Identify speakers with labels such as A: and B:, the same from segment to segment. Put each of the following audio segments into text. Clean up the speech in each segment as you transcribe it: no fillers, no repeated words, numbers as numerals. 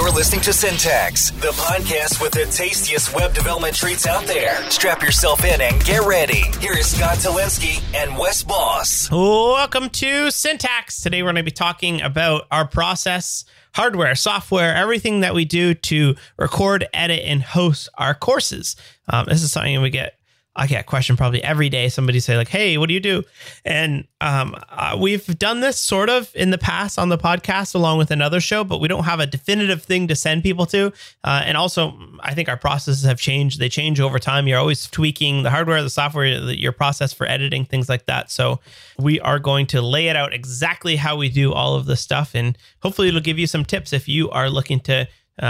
A: You're listening to Syntax, the podcast with the tastiest web development treats out there. Strap yourself in and get ready. Here is Scott Talinsky and Wes Boss.
B: Welcome to Syntax. Today we're going to be talking about our process, hardware, software, everything that we do to record, edit, and host our courses. This is something I get a question probably every day. Somebody say like, hey, what do you do? And we've done this sort of in the past on the podcast along with another show, but we don't have a definitive thing to send people to. And also, I think our processes have changed. They change over time. You're always tweaking the hardware, the software, your process for editing, things like that. So we are going to lay it out exactly how we do all of this stuff. And hopefully it'll give you some tips if you are looking to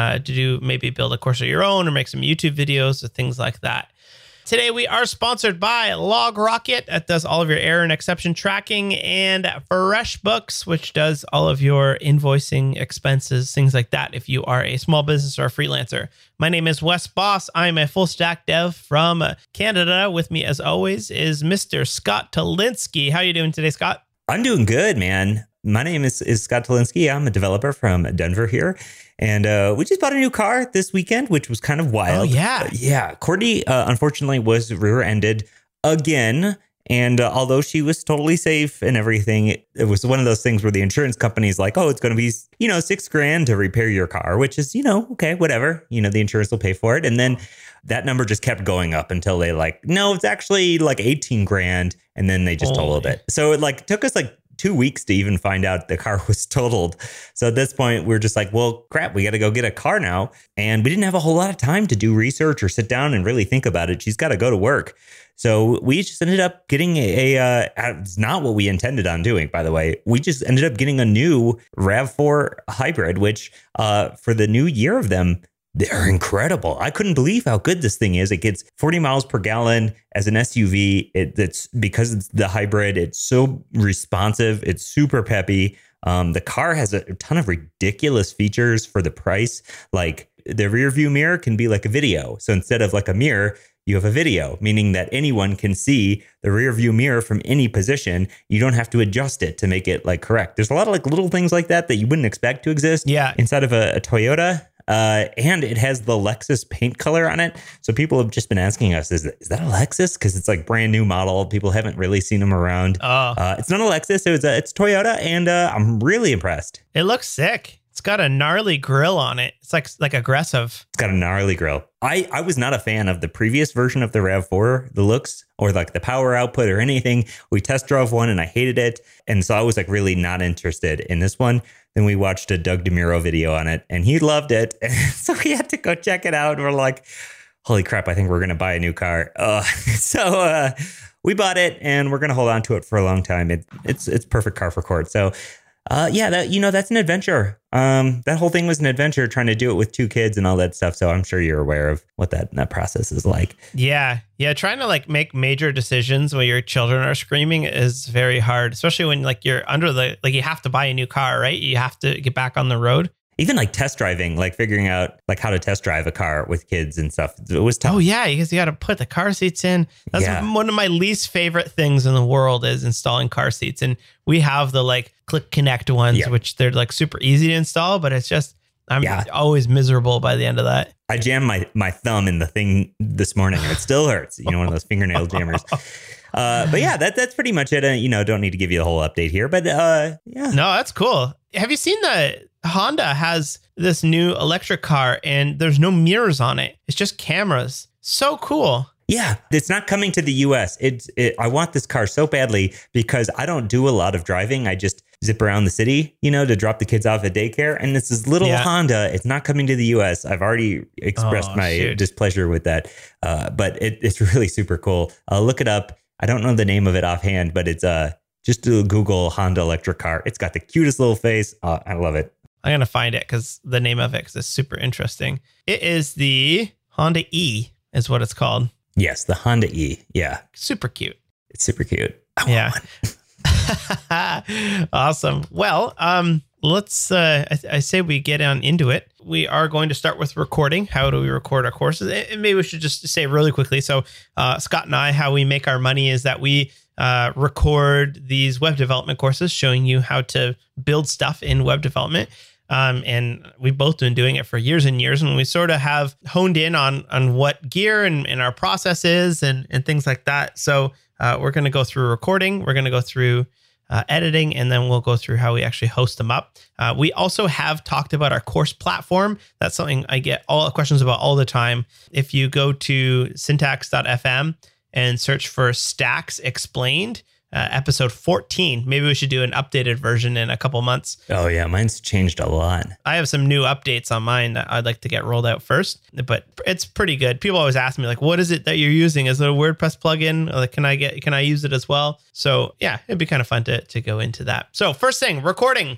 B: do maybe build a course of your own or make some YouTube videos or things like that. Today, we are sponsored by LogRocket, that does all of your error and exception tracking, and FreshBooks, which does all of your invoicing expenses, things like that, if you are a small business or a freelancer. My name is Wes Boss. I'm a full stack dev from Canada. With me, as always, is Mr. Scott Talinsky. How are you doing today, Scott?
C: I'm doing good, man. My name is Scott Talinsky. I'm a developer from Denver here. And we just bought a new car this weekend, which was kind of wild.
B: Oh, yeah.
C: Yeah. Courtney, unfortunately, was rear-ended again. And although she was totally safe and everything, it was one of those things where the insurance company's like, oh, it's going to be, $6,000 to repair your car, which is, okay, whatever. The insurance will pay for it. And then that number just kept going up until they no, it's actually like 18 grand. And then they just totaled it. So it took us 2 weeks to even find out the car was totaled. So at this point, we're just like, well, crap, we got to go get a car now. And we didn't have a whole lot of time to do research or sit down and really think about it. She's got to go to work. So we just ended up getting it's not what we intended on doing, by the way. We just ended up getting a new RAV4 hybrid, which for the new year of them, they're incredible. I couldn't believe how good this thing is. It gets 40 miles per gallon as an SUV. It's because it's the hybrid. It's so responsive. It's super peppy. The car has a ton of ridiculous features for the price. Like the rear view mirror can be like a video. So instead of like a mirror, you have a video, meaning that anyone can see the rear view mirror from any position. You don't have to adjust it to make it correct. There's a lot of little things like that you wouldn't expect to exist inside of a Toyota. And it has the Lexus paint color on it. So people have just been asking us, is that a Lexus? Because it's brand new model. People haven't really seen them around. It's not a Lexus. It's Toyota. And I'm really impressed.
B: It looks sick. It's got a gnarly grill on it. It's like aggressive.
C: It's got a gnarly grill. I was not a fan of the previous version of the RAV4, the looks or the power output or anything. We test drove one and I hated it. And so I was really not interested in this one. Then we watched a Doug DeMuro video on it and he loved it. So we had to go check it out. And we're like, holy crap, I think we're going to buy a new car. So we bought it and we're going to hold on to it for a long time. It's perfect car for Court. So that's an adventure. That whole thing was an adventure, trying to do it with 2 kids and all that stuff. So I'm sure you're aware of what that process is like.
B: Yeah. Trying to make major decisions when your children are screaming is very hard, especially when you're under you have to buy a new car, right? You have to get back on the road.
C: Even test driving, figuring out how to test drive a car with kids and stuff. It was tough.
B: Oh, yeah, because you got to put the car seats in. That's one of my least favorite things in the world is installing car seats. And we have the Click Connect ones, which they're super easy to install, but it's just, I'm always miserable by the end of that.
C: I jammed my thumb in the thing this morning and it still hurts. One of those fingernail jammers. But yeah, that's pretty much it. Don't need to give you the whole update here, but yeah.
B: No, that's cool. Have you seen Honda has this new electric car and there's no mirrors on it. It's just cameras. So cool.
C: Yeah, it's not coming to the US. I want this car so badly because I don't do a lot of driving. I just zip around the city, to drop the kids off at daycare. And this is little Honda. It's not coming to the US. I've already expressed my displeasure with that. But it's really super cool. Look it up. I don't know the name of it offhand, but it's just do Google Honda electric car. It's got the cutest little face. I love it.
B: I'm going to find it because the name of it, because it's super interesting. It is the Honda E is what it's called.
C: Yes, the Honda E. Yeah.
B: Super cute.
C: It's super cute. I
B: want one. Awesome. Well, let's, I say we get on into it. We are going to start with recording. How do we record our courses? And maybe we should just say really quickly. So Scott and I, how we make our money is that we record these web development courses showing you how to build stuff in web development. And we've both been doing it for years and years. And we sort of have honed in on what gear and our process is and things like that. So we're going to go through recording. We're going to go through editing, and then we'll go through how we actually host them up. We also have talked about our course platform. That's something I get all questions about all the time. If you go to syntax.fm and search for Stacks Explained, episode 14, maybe we should do an updated version in a couple months.
C: Oh yeah, mine's changed a lot.
B: I have some new updates on mine that I'd like to get rolled out first, but it's pretty good. People always ask me, like, what is it that you're using? Is it a WordPress plugin? Like, can I use it as well? So yeah, it'd be kind of fun to go into that. So first thing, recording.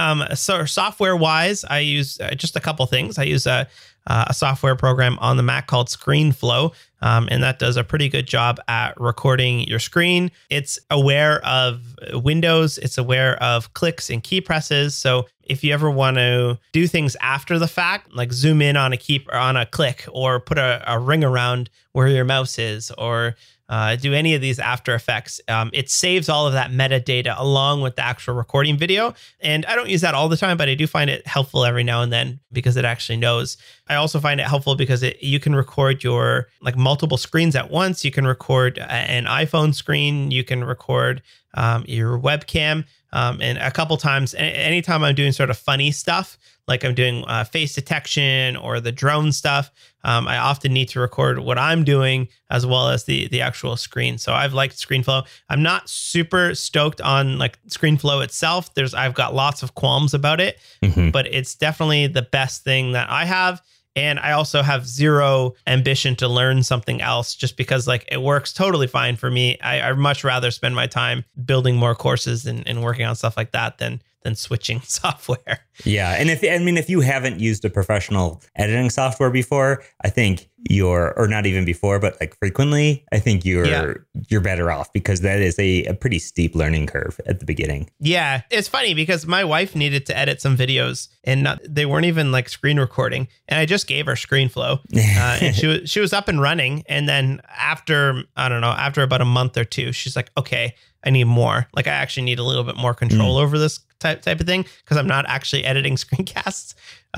B: So software wise, I use just a couple things. I use a software program on the Mac called ScreenFlow, and that does a pretty good job at recording your screen. It's aware of windows. It's aware of clicks and key presses. So if you ever want to do things after the fact, like zoom in on a click, or put a ring around where your mouse is, or do any of these After Effects, it saves all of that metadata along with the actual recording video. And I don't use that all the time, but I do find it helpful every now and then because it actually knows. I also find it helpful because you can record your like multiple screens at once. You can record an iPhone screen. You can record your webcam. And a couple times, anytime I'm doing sort of funny stuff, like I'm doing face detection or the drone stuff, I often need to record what I'm doing as well as the actual screen. So I've liked ScreenFlow. I'm not super stoked on like ScreenFlow itself. I've got lots of qualms about it, but it's definitely the best thing that I have. And I also have zero ambition to learn something else just because like it works totally fine for me. I'd much rather spend my time building more courses and working on stuff like that than switching software.
C: Yeah. And if you haven't used a professional editing software before, I think or not even before, but like frequently, I think you're better off because that is a pretty steep learning curve at the beginning. Yeah.
B: It's funny because my wife needed to edit some videos and they weren't even like screen recording. And I just gave her ScreenFlow and she was up and running. And then after about a month or two, she's like, okay, I need more. Like I actually need a little bit more control over this type of thing because I'm not actually editing screencasts.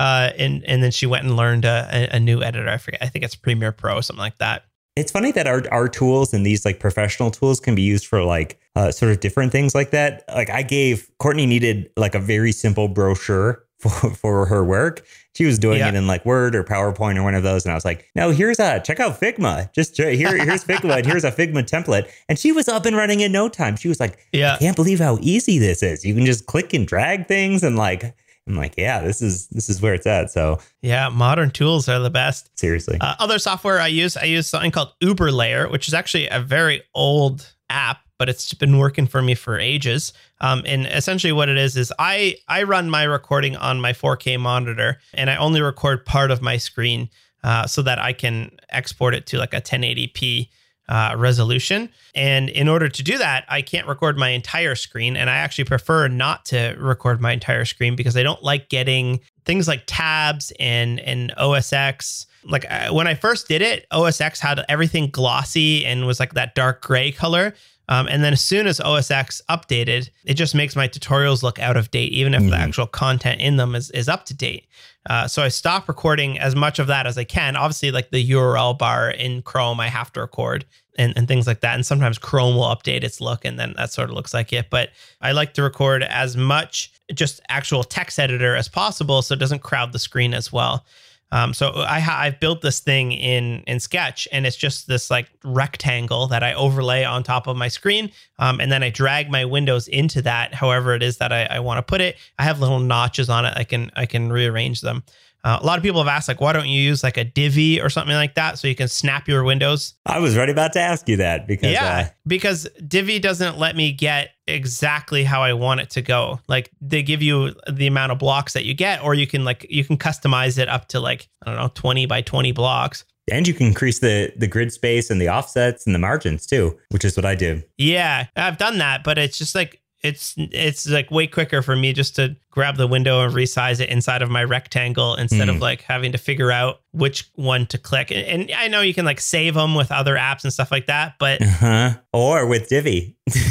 B: And then she went and learned a new editor. I forget. I think it's Premiere Pro or something like that.
C: It's funny that our tools and these like professional tools can be used for like sort of different things like that. Like Courtney needed like a very simple brochure for her work. She was doing it in like Word or PowerPoint or one of those. And I was like, no, check out Figma. Just here's Figma and here's a Figma template. And she was up and running in no time. She was like, I can't believe how easy this is. You can just click and drag things. And like, I'm like, yeah, this is where it's at. So
B: yeah, modern tools are the best.
C: Seriously.
B: Other software I use something called Uberlayer, which is actually a very old app, but it's been working for me for ages. And essentially what it is I run my recording on my 4K monitor and I only record part of my screen so that I can export it to like a 1080p resolution. And in order to do that, I can't record my entire screen. And I actually prefer not to record my entire screen because I don't like getting things like tabs and OS X. Like when I first did it, OS X had everything glossy and was like that dark gray color. And then as soon as OS X updated, it just makes my tutorials look out of date, even if the actual content in them is up to date. So I stopped recording as much of that as I can. Obviously, like the URL bar in Chrome, I have to record and things like that. And sometimes Chrome will update its look and then that sort of looks like it. But I like to record as much just actual text editor as possible so it doesn't crowd the screen as well. So I've built this thing in Sketch and it's just this like rectangle that I overlay on top of my screen. And then I drag my windows into that, however it is that I want to put it. I have little notches on it. I can rearrange them. A lot of people have asked, like, why don't you use like a Divi or something like that so you can snap your windows?
C: I was right about to ask you that
B: because Divi doesn't let me get exactly how I want it to go. Like they give you the amount of blocks that you get, or you can customize it up to like, I don't know, 20 by 20 blocks.
C: And you can increase the grid space and the offsets and the margins too, which is what I do.
B: Yeah, I've done that, but it's just like, it's like way quicker for me just to grab the window and resize it inside of my rectangle instead of like having to figure out which one to click. And I know you can like save them with other apps and stuff like that, but
C: or with Divi.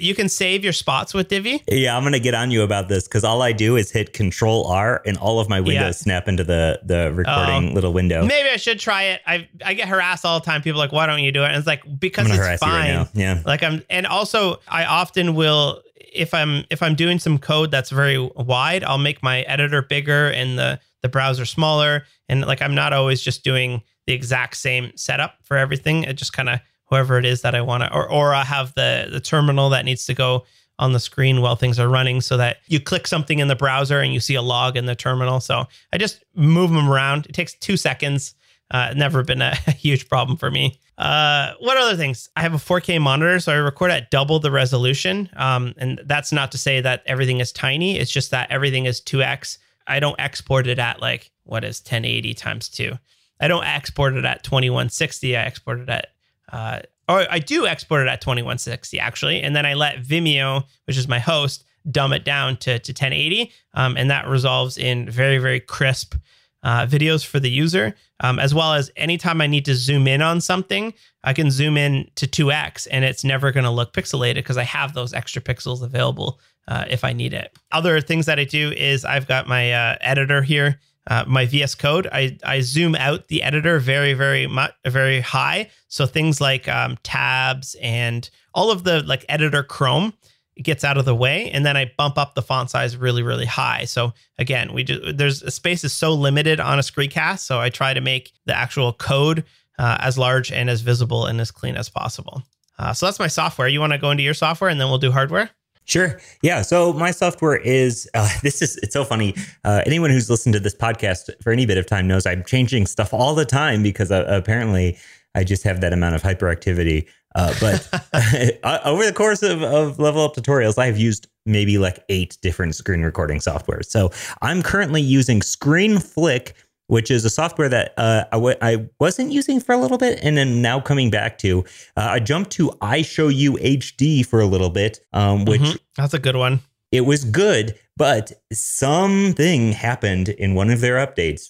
B: You can save your spots with Divi.
C: Yeah, I'm going to get on you about this because all I do is hit Control R and all of my windows snap into the recording little window.
B: Maybe I should try it. I get harassed all the time. People are like, why don't you do it? And it's like, because it's fine.
C: Right now. Yeah.
B: And also I often will, if I'm doing some code that's very wide, I'll make my editor bigger and the browser smaller. And like, I'm not always just doing the exact same setup for everything. It just kind of whoever it is that I want to, or I have the terminal that needs to go on the screen while things are running so that you click something in the browser and you see a log in the terminal. So I just move them around. It takes 2 seconds. Never been a huge problem for me. What other things? I have a 4K monitor, so I record at double the resolution. And that's not to say that everything is tiny. It's just that everything is 2x. I don't export it at like, what is 1080 times 2? I don't export it at 2160. I export it at or I do export it at 2160 actually, and then I let Vimeo, which is my host, dumb it down to 1080, and that resolves in very, very crisp videos for the user, as well as anytime I need to zoom in on something, I can zoom in to 2x, and it's never going to look pixelated because I have those extra pixels available if I need it. Other things that I do is I've got my editor here. My VS Code, I zoom out the editor very, very much, very high. So things like tabs and all of the like editor Chrome gets out of the way, and then I bump up the font size really, really high. So again, there's space is so limited on a screencast, so I try to make the actual code as large and as visible and as clean as possible. So that's my software. You want to go into your software, and then we'll do hardware?
C: Sure. Yeah. So my software is, it's so funny. Anyone who's listened to this podcast for any bit of time knows I'm changing stuff all the time because apparently I just have that amount of hyperactivity. But over the course of Level Up Tutorials, I've used maybe like 8 different screen recording softwares. So I'm currently using ScreenFlick, which is a software that I wasn't using for a little bit and then now coming back to. I jumped to iShowU HD for a little bit, which...
B: That's a good one.
C: It was good, but something happened in one of their updates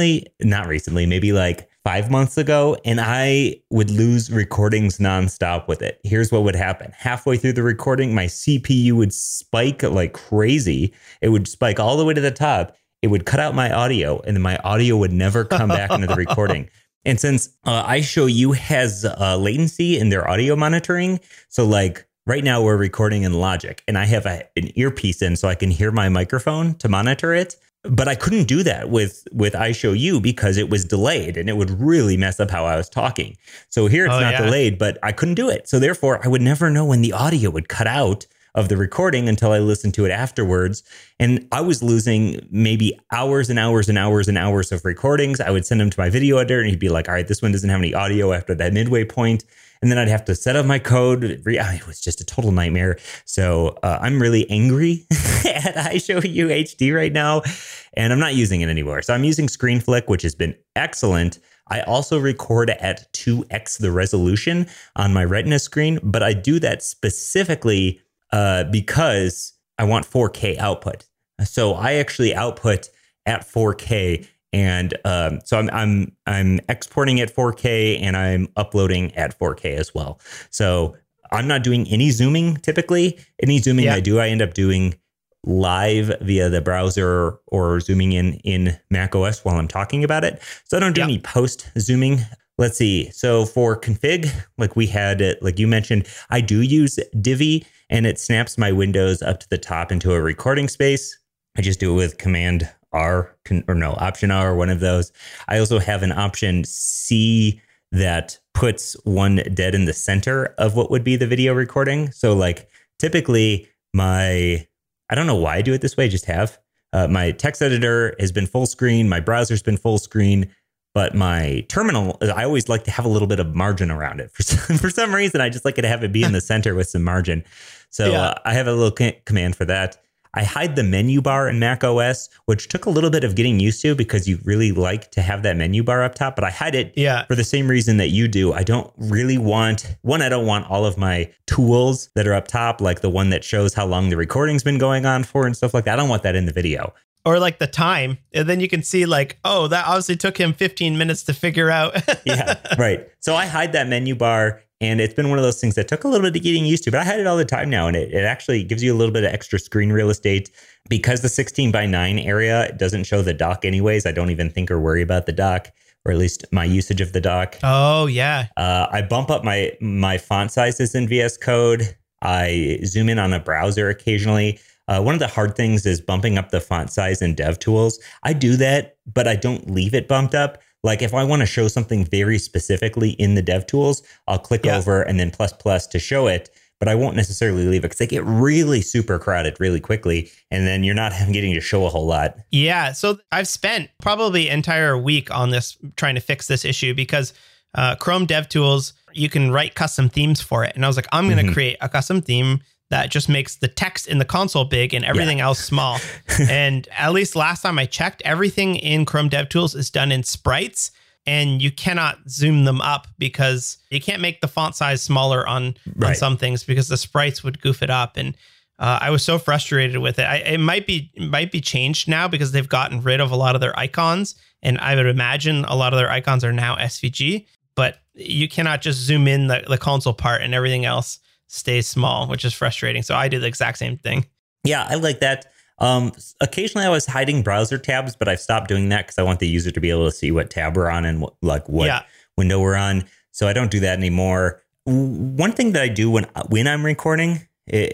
C: maybe like 5 months ago, and I would lose recordings nonstop with it. Here's what would happen. Halfway through the recording, my CPU would spike like crazy. It would spike all the way to the top. It would cut out my audio, and then my audio would never come back into the recording. And since iShowU has latency in their audio monitoring, so like right now we're recording in Logic, and I have an earpiece in so I can hear my microphone to monitor it. But I couldn't do that with iShowU because it was delayed, and it would really mess up how I was talking. So here it's not delayed, but I couldn't do it. So therefore, I would never know when the audio would cut out of the recording until I listened to it afterwards. And I was losing maybe hours and hours and hours and hours of recordings. I would send them to my video editor, and he'd be like, all right, this one doesn't have any audio after that midway point. And then I'd have to set up my code. It was just a total nightmare. So I'm really angry at iShowU HD right now, and I'm not using it anymore. So I'm using ScreenFlick, which has been excellent. I also record at 2x the resolution on my Retina screen, but I do that specifically because I want 4K output. So I actually output at 4K, and so I'm exporting at 4K and I'm uploading at 4K as well. So I'm not doing any zooming typically. Any zooming I do, I end up doing live via the browser or zooming in macOS while I'm talking about it. So I don't do any post zooming. Let's see. So for config, like we had, like you mentioned, I do use Divi, and it snaps my windows up to the top into a recording space. I just do it with Command R Option R, one of those. I also have an Option C that puts one dead in the center of what would be the video recording. So like typically I don't know why I do it this way, I just have. My text editor has been full screen. My browser's been full screen. But my terminal, I always like to have a little bit of margin around it. For some reason, I just like to have it be in the center with some margin. So I have a little command for that. I hide the menu bar in Mac OS, which took a little bit of getting used to because you really like to have that menu bar up top. But I hide it for the same reason that you do. I don't really want, I don't want all of my tools that are up top, like the one that shows how long the recording's been going on for and stuff like that. I don't want that in the video.
B: Or like the time. And then you can see like, oh, that obviously took him 15 minutes to figure out.
C: Yeah, right. So I hide that menu bar And it's been one of those things that took a little bit of getting used to, but I had it all the time now. And it actually gives you a little bit of extra screen real estate because the 16:9 area doesn't show the dock anyways. I don't even think or worry about the dock, or at least my usage of the dock.
B: Oh, yeah.
C: I bump up my font sizes in VS Code. I zoom in on a browser occasionally. One of the hard things is bumping up the font size in DevTools. I do that, but I don't leave it bumped up. Like if I want to show something very specifically in the DevTools, I'll click over and then + to show it. But I won't necessarily leave it because they get really super crowded really quickly. And then you're not getting to show a whole lot.
B: Yeah. So I've spent probably an entire week on this, trying to fix this issue because Chrome DevTools, you can write custom themes for it. And I was like, I'm going to create a custom theme that just makes the text in the console big and everything else small. And at least last time I checked, everything in Chrome DevTools is done in sprites. And you cannot zoom them up because you can't make the font size smaller on some things because the sprites would goof it up. And I was so frustrated with it. It might be changed now because they've gotten rid of a lot of their icons. And I would imagine a lot of their icons are now SVG. But you cannot just zoom in the console part and everything else stays small, which is frustrating. So I do the exact same thing.
C: Yeah, I like that. Occasionally I was hiding browser tabs, but I've stopped doing that because I want the user to be able to see what tab we're on and what window we're on. So I don't do that anymore. One thing that I do when I'm recording,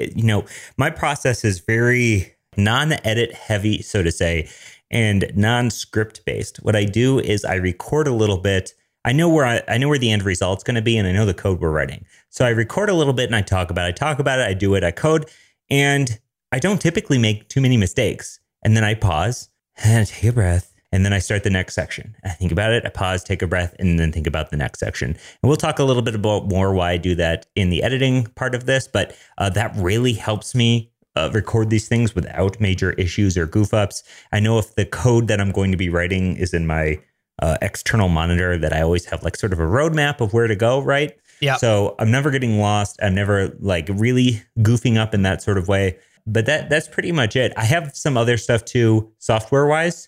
C: my process is very non-edit heavy, so to say, and non-script based. What I do is I record a little bit. I know where the end result's going to be, and I know the code we're writing. So I record a little bit and I talk about it. I do it. I code, and I don't typically make too many mistakes. And then I pause and take a breath. And then I start the next section. I think about it. I pause, take a breath, and then think about the next section. And we'll talk a little bit about more why I do that in the editing part of this. But that really helps me record these things without major issues or goof ups. I know if the code that I'm going to be writing is in my external monitor, that I always have like sort of a roadmap of where to go, right?
B: Yeah.
C: So I'm never getting lost. I'm never like really goofing up in that sort of way. But that's pretty much it. I have some other stuff too, software wise.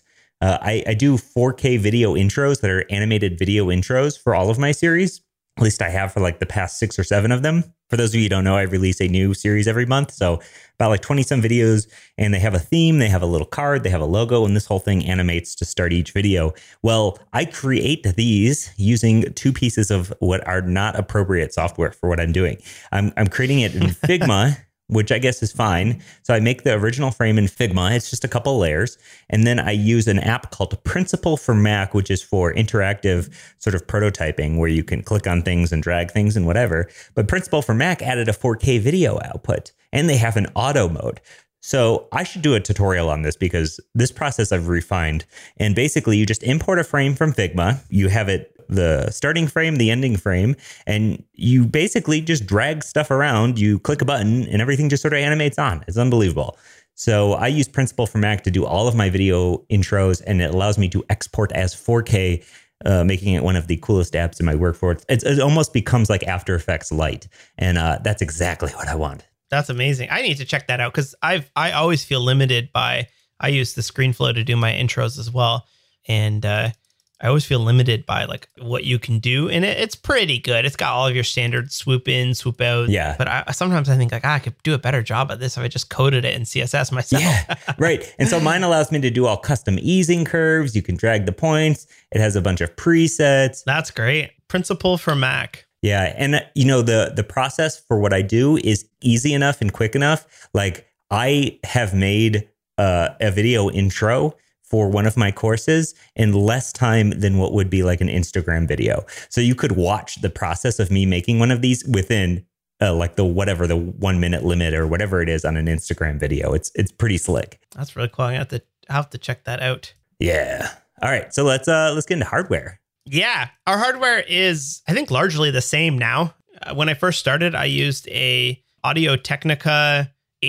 C: I do 4K video intros that are animated video intros for all of my series. At least I have for like the past 6 or 7 of them. For those of you who don't know, I release a new series every month. So about like 20 some videos, and they have a theme, they have a little card, they have a logo, and this whole thing animates to start each video. Well, I create these using 2 pieces of what are not appropriate software for what I'm doing. I'm creating it in Figma, which I guess is fine. So I make the original frame in Figma. It's just a couple layers. And then I use an app called Principle for Mac, which is for interactive sort of prototyping where you can click on things and drag things and whatever. But Principle for Mac added a 4K video output, and they have an auto mode. So I should do a tutorial on this because this process I've refined. And basically you just import a frame from Figma. You have it, the starting frame, the ending frame, and you basically just drag stuff around. You click a button and everything just sort of animates on. It's unbelievable. So I use Principle for Mac to do all of my video intros, and it allows me to export as 4K, making it one of the coolest apps in my workforce. It almost becomes like After Effects Lite, and that's exactly what I want.
B: That's amazing. I need to check that out because I always feel limited by, I use the ScreenFlow to do my intros as well. And I always feel limited by like what you can do in it. It's pretty good. It's got all of your standard swoop in, swoop out.
C: Yeah.
B: But sometimes I think like, I could do a better job at this if I just coded it in CSS myself.
C: Yeah, right. And so mine allows me to do all custom easing curves. You can drag the points. It has a bunch of presets.
B: That's great. Principle for Mac.
C: Yeah. And the process for what I do is easy enough and quick enough. Like I have made a video intro for one of my courses in less time than what would be like an Instagram video. So you could watch the process of me making one of these within like the 1 minute limit or whatever it is on an Instagram video. It's pretty slick.
B: That's really cool. I'll have to check that out.
C: Yeah. All right. So let's get into hardware.
B: Yeah. Our hardware is, I think, largely the same now. When I first started, I used a Audio-Technica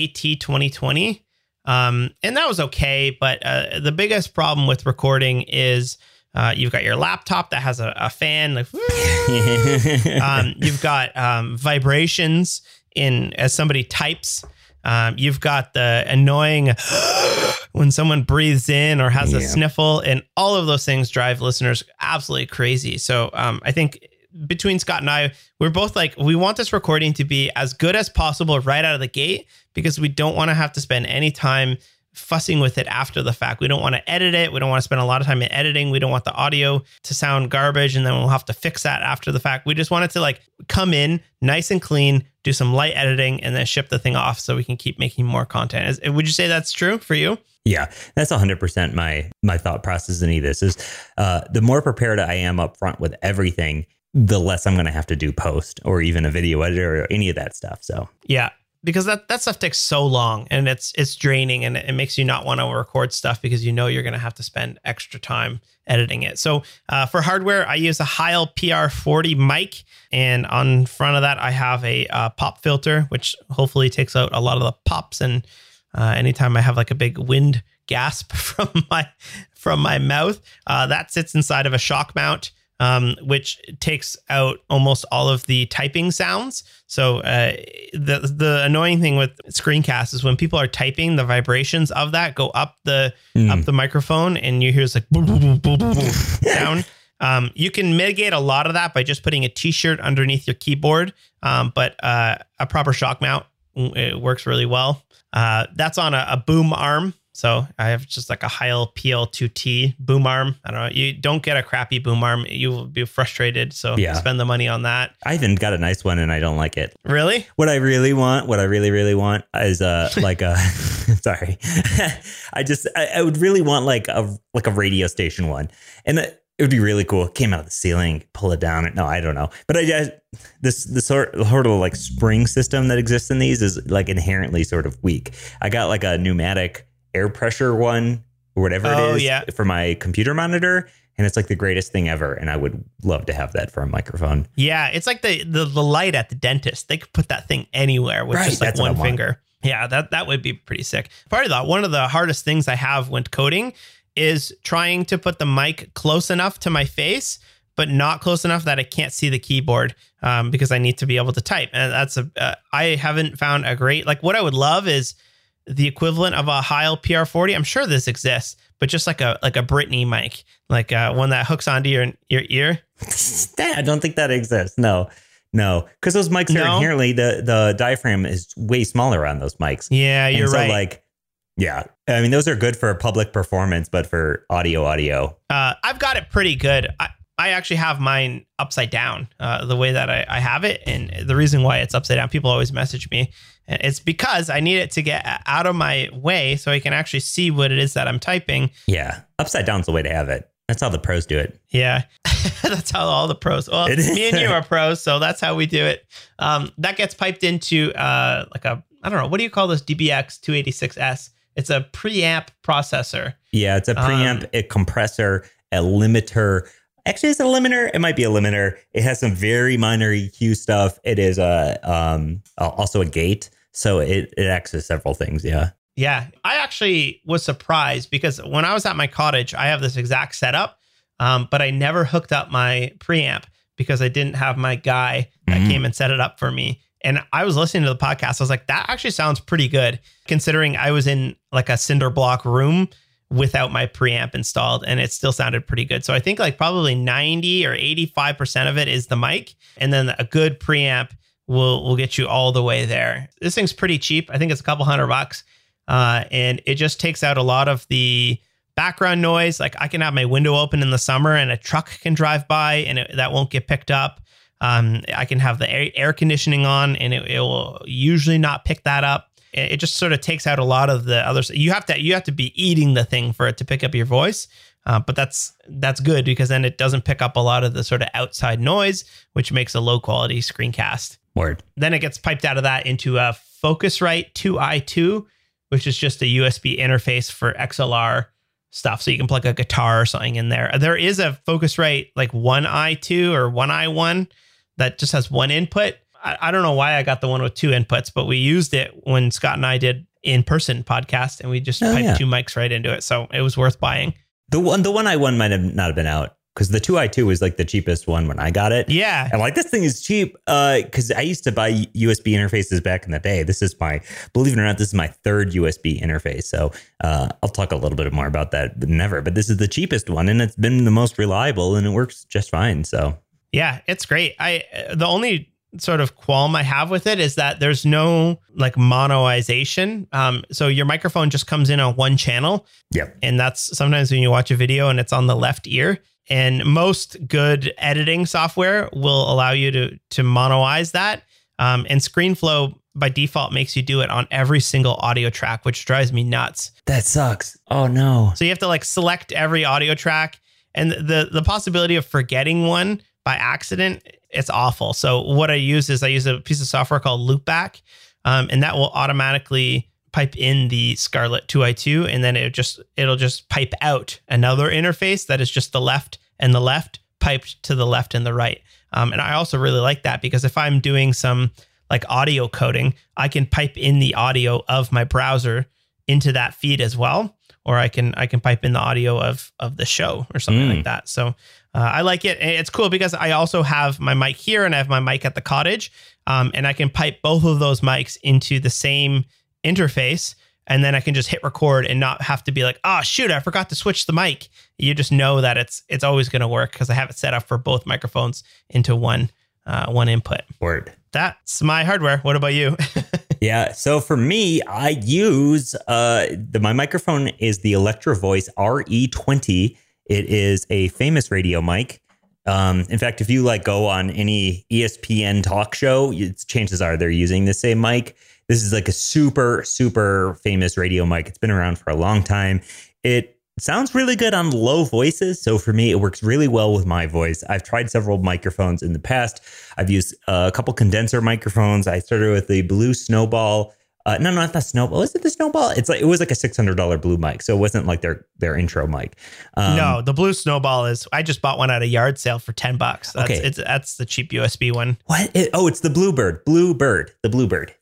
B: AT2020. And that was okay. But the biggest problem with recording is you've got your laptop that has a fan. Like, you've got vibrations as somebody types. You've got the annoying when someone breathes in or has a sniffle, and all of those things drive listeners absolutely crazy. So I think between Scott and I, we're both like, we want this recording to be as good as possible right out of the gate, because we don't want to have to spend any time fussing with it after the fact. We don't want to edit it. We don't want to spend a lot of time in editing. We don't want the audio to sound garbage and then we'll have to fix that after the fact. We just want it to like come in nice and clean, do some light editing, and then ship the thing off so we can keep making more content. Would you say that's true for you?
C: Yeah, that's 100% my thought process in this is the more prepared I am up front with everything, the less I'm going to have to do post or even a video editor or any of that stuff. So
B: yeah, because that stuff takes so long and it's draining, and it makes you not want to record stuff because you know you're going to have to spend extra time editing it. So for hardware, I use a Heil PR40 mic, and on front of that, I have a pop filter, which hopefully takes out a lot of the pops. And anytime I have like a big wind gasp from my mouth, that sits inside of a shock mount, which takes out almost all of the typing sounds. So the annoying thing with screencasts is when people are typing, the vibrations of that go up the microphone, and you hear this like boom, boom, boom, boom, boom sound. You can mitigate a lot of that by just putting a t-shirt underneath your keyboard, but a proper shock mount, it works really well. That's on a boom arm. So I have just like a Heil PL2T boom arm. I don't know. You don't get a crappy boom arm, you will be frustrated. So spend the money on that.
C: I even got a nice one and I don't like it.
B: Really?
C: What I really want is like a sorry. I would really want like a radio station one. And it would be really cool. It came out of the ceiling, pull it down. No, I don't know. But this sort of like spring system that exists in these is like inherently sort of weak. I got like a pneumatic air pressure one or whatever it is for my computer monitor, and it's like the greatest thing ever, and I would love to have that for a microphone.
B: Yeah, it's like the light at the dentist. They could put that thing anywhere with just like one finger. Yeah, that would be pretty sick. Part of that, one of the hardest things I have when coding is trying to put the mic close enough to my face, but not close enough that I can't see the keyboard, because I need to be able to type. And that's I haven't found a great, like what I would love is the equivalent of a Heil PR40. I'm sure this exists, but just like a Britney mic, like one that hooks onto your ear.
C: I don't think that exists. No, because those mics are inherently the diaphragm is way smaller on those mics.
B: Yeah, you're right.
C: Like, yeah, I mean those are good for public performance, but for audio.
B: I've got it pretty good. I actually have mine upside down, the way that I have it. And the reason why it's upside down, people always message me. It's because I need it to get out of my way so I can actually see what it is that I'm typing.
C: Yeah. Upside down's the way to have it. That's how the pros do it.
B: Yeah. That's how all the pros. Well, me and you are pros, so that's how we do it. That gets piped into like a, I don't know, what do you call this DBX 286S? It's a preamp processor.
C: Yeah, it's a preamp, a compressor, a limiter. Actually, it's a limiter. It might be a limiter. It has some very minor EQ stuff. It is also a gate. So it acts as several things. Yeah.
B: Yeah. I actually was surprised because when I was at my cottage, I have this exact setup, but I never hooked up my preamp because I didn't have my guy that came and set it up for me. And I was listening to the podcast. I was like, that actually sounds pretty good considering I was in like a cinder block room without my preamp installed, and it still sounded pretty good. So I think like probably 90 or 85% of it is the mic, and then a good preamp will get you all the way there. This thing's pretty cheap. I think it's a couple $100, and it just takes out a lot of the background noise. Like I can have my window open in the summer and a truck can drive by and that won't get picked up. I can have the air conditioning on and it will usually not pick that up. It just sort of takes out a lot of the others. You have to be eating the thing for it to pick up your voice. But that's good because then it doesn't pick up a lot of the sort of outside noise, which makes a low quality screencast.
C: Word.
B: Then it gets piped out of that into a Focusrite 2i2, which is just a USB interface for XLR stuff. So you can plug a guitar or something in there. There is a Focusrite like 1i2 or 1i1 that just has one input. I don't know why I got the one with two inputs, but we used it when Scott and I did in-person podcast and we just piped two mics right into it. So it was worth buying.
C: The 1i1 might not have been out because the 2i2 was like the cheapest one when I got it.
B: Yeah.
C: And like, this thing is cheap because I used to buy USB interfaces back in the day. Believe it or not, this is my third USB interface. So I'll talk a little bit more about that but this is the cheapest one and it's been the most reliable and it works just fine. So
B: Yeah, it's great. The only sort of qualm I have with it is that there's no like monoization. So your microphone just comes in on one channel.
C: Yep.
B: And that's sometimes when you watch a video and it's on the left ear. And most good editing software will allow you to monoize that. And ScreenFlow by default makes you do it on every single audio track, which drives me nuts.
C: That sucks. Oh no.
B: So you have to like select every audio track, and the possibility of forgetting one by accident, it's awful. So what I use a piece of software called Loopback, and that will automatically pipe in the Scarlett 2i2, and then it'll just pipe out another interface that is just the left and the left piped to the left and the right. And I also really like that because if I'm doing some like audio coding, I can pipe in the audio of my browser into that feed as well, or I can pipe in the audio of the show or something like that. So I like it. It's cool because I also have my mic here and I have my mic at the cottage, and I can pipe both of those mics into the same interface, and then I can just hit record and not have to be like, oh shoot, I forgot to switch the mic. You just know that it's always going to work because I have it set up for both microphones into one input.
C: Word.
B: That's my hardware. What about you?
C: Yeah. So for me, I use my microphone is the Electro Voice RE20. It is a famous radio mic. In fact, if you like go on any ESPN talk show, chances are they're using the same mic. This is like a super, super famous radio mic. It's been around for a long time. It sounds really good on low voices. So for me, it works really well with my voice. I've tried several microphones in the past. I've used a couple condenser microphones. I started with the Blue Snowball. No, not the Snowball. Was it the Snowball? It was like a $600 Blue mic. So it wasn't like their intro mic.
B: No, the Blue Snowball I just bought one at a yard sale for $10. That's the cheap USB one.
C: What? It's the Bluebird. The Bluebird.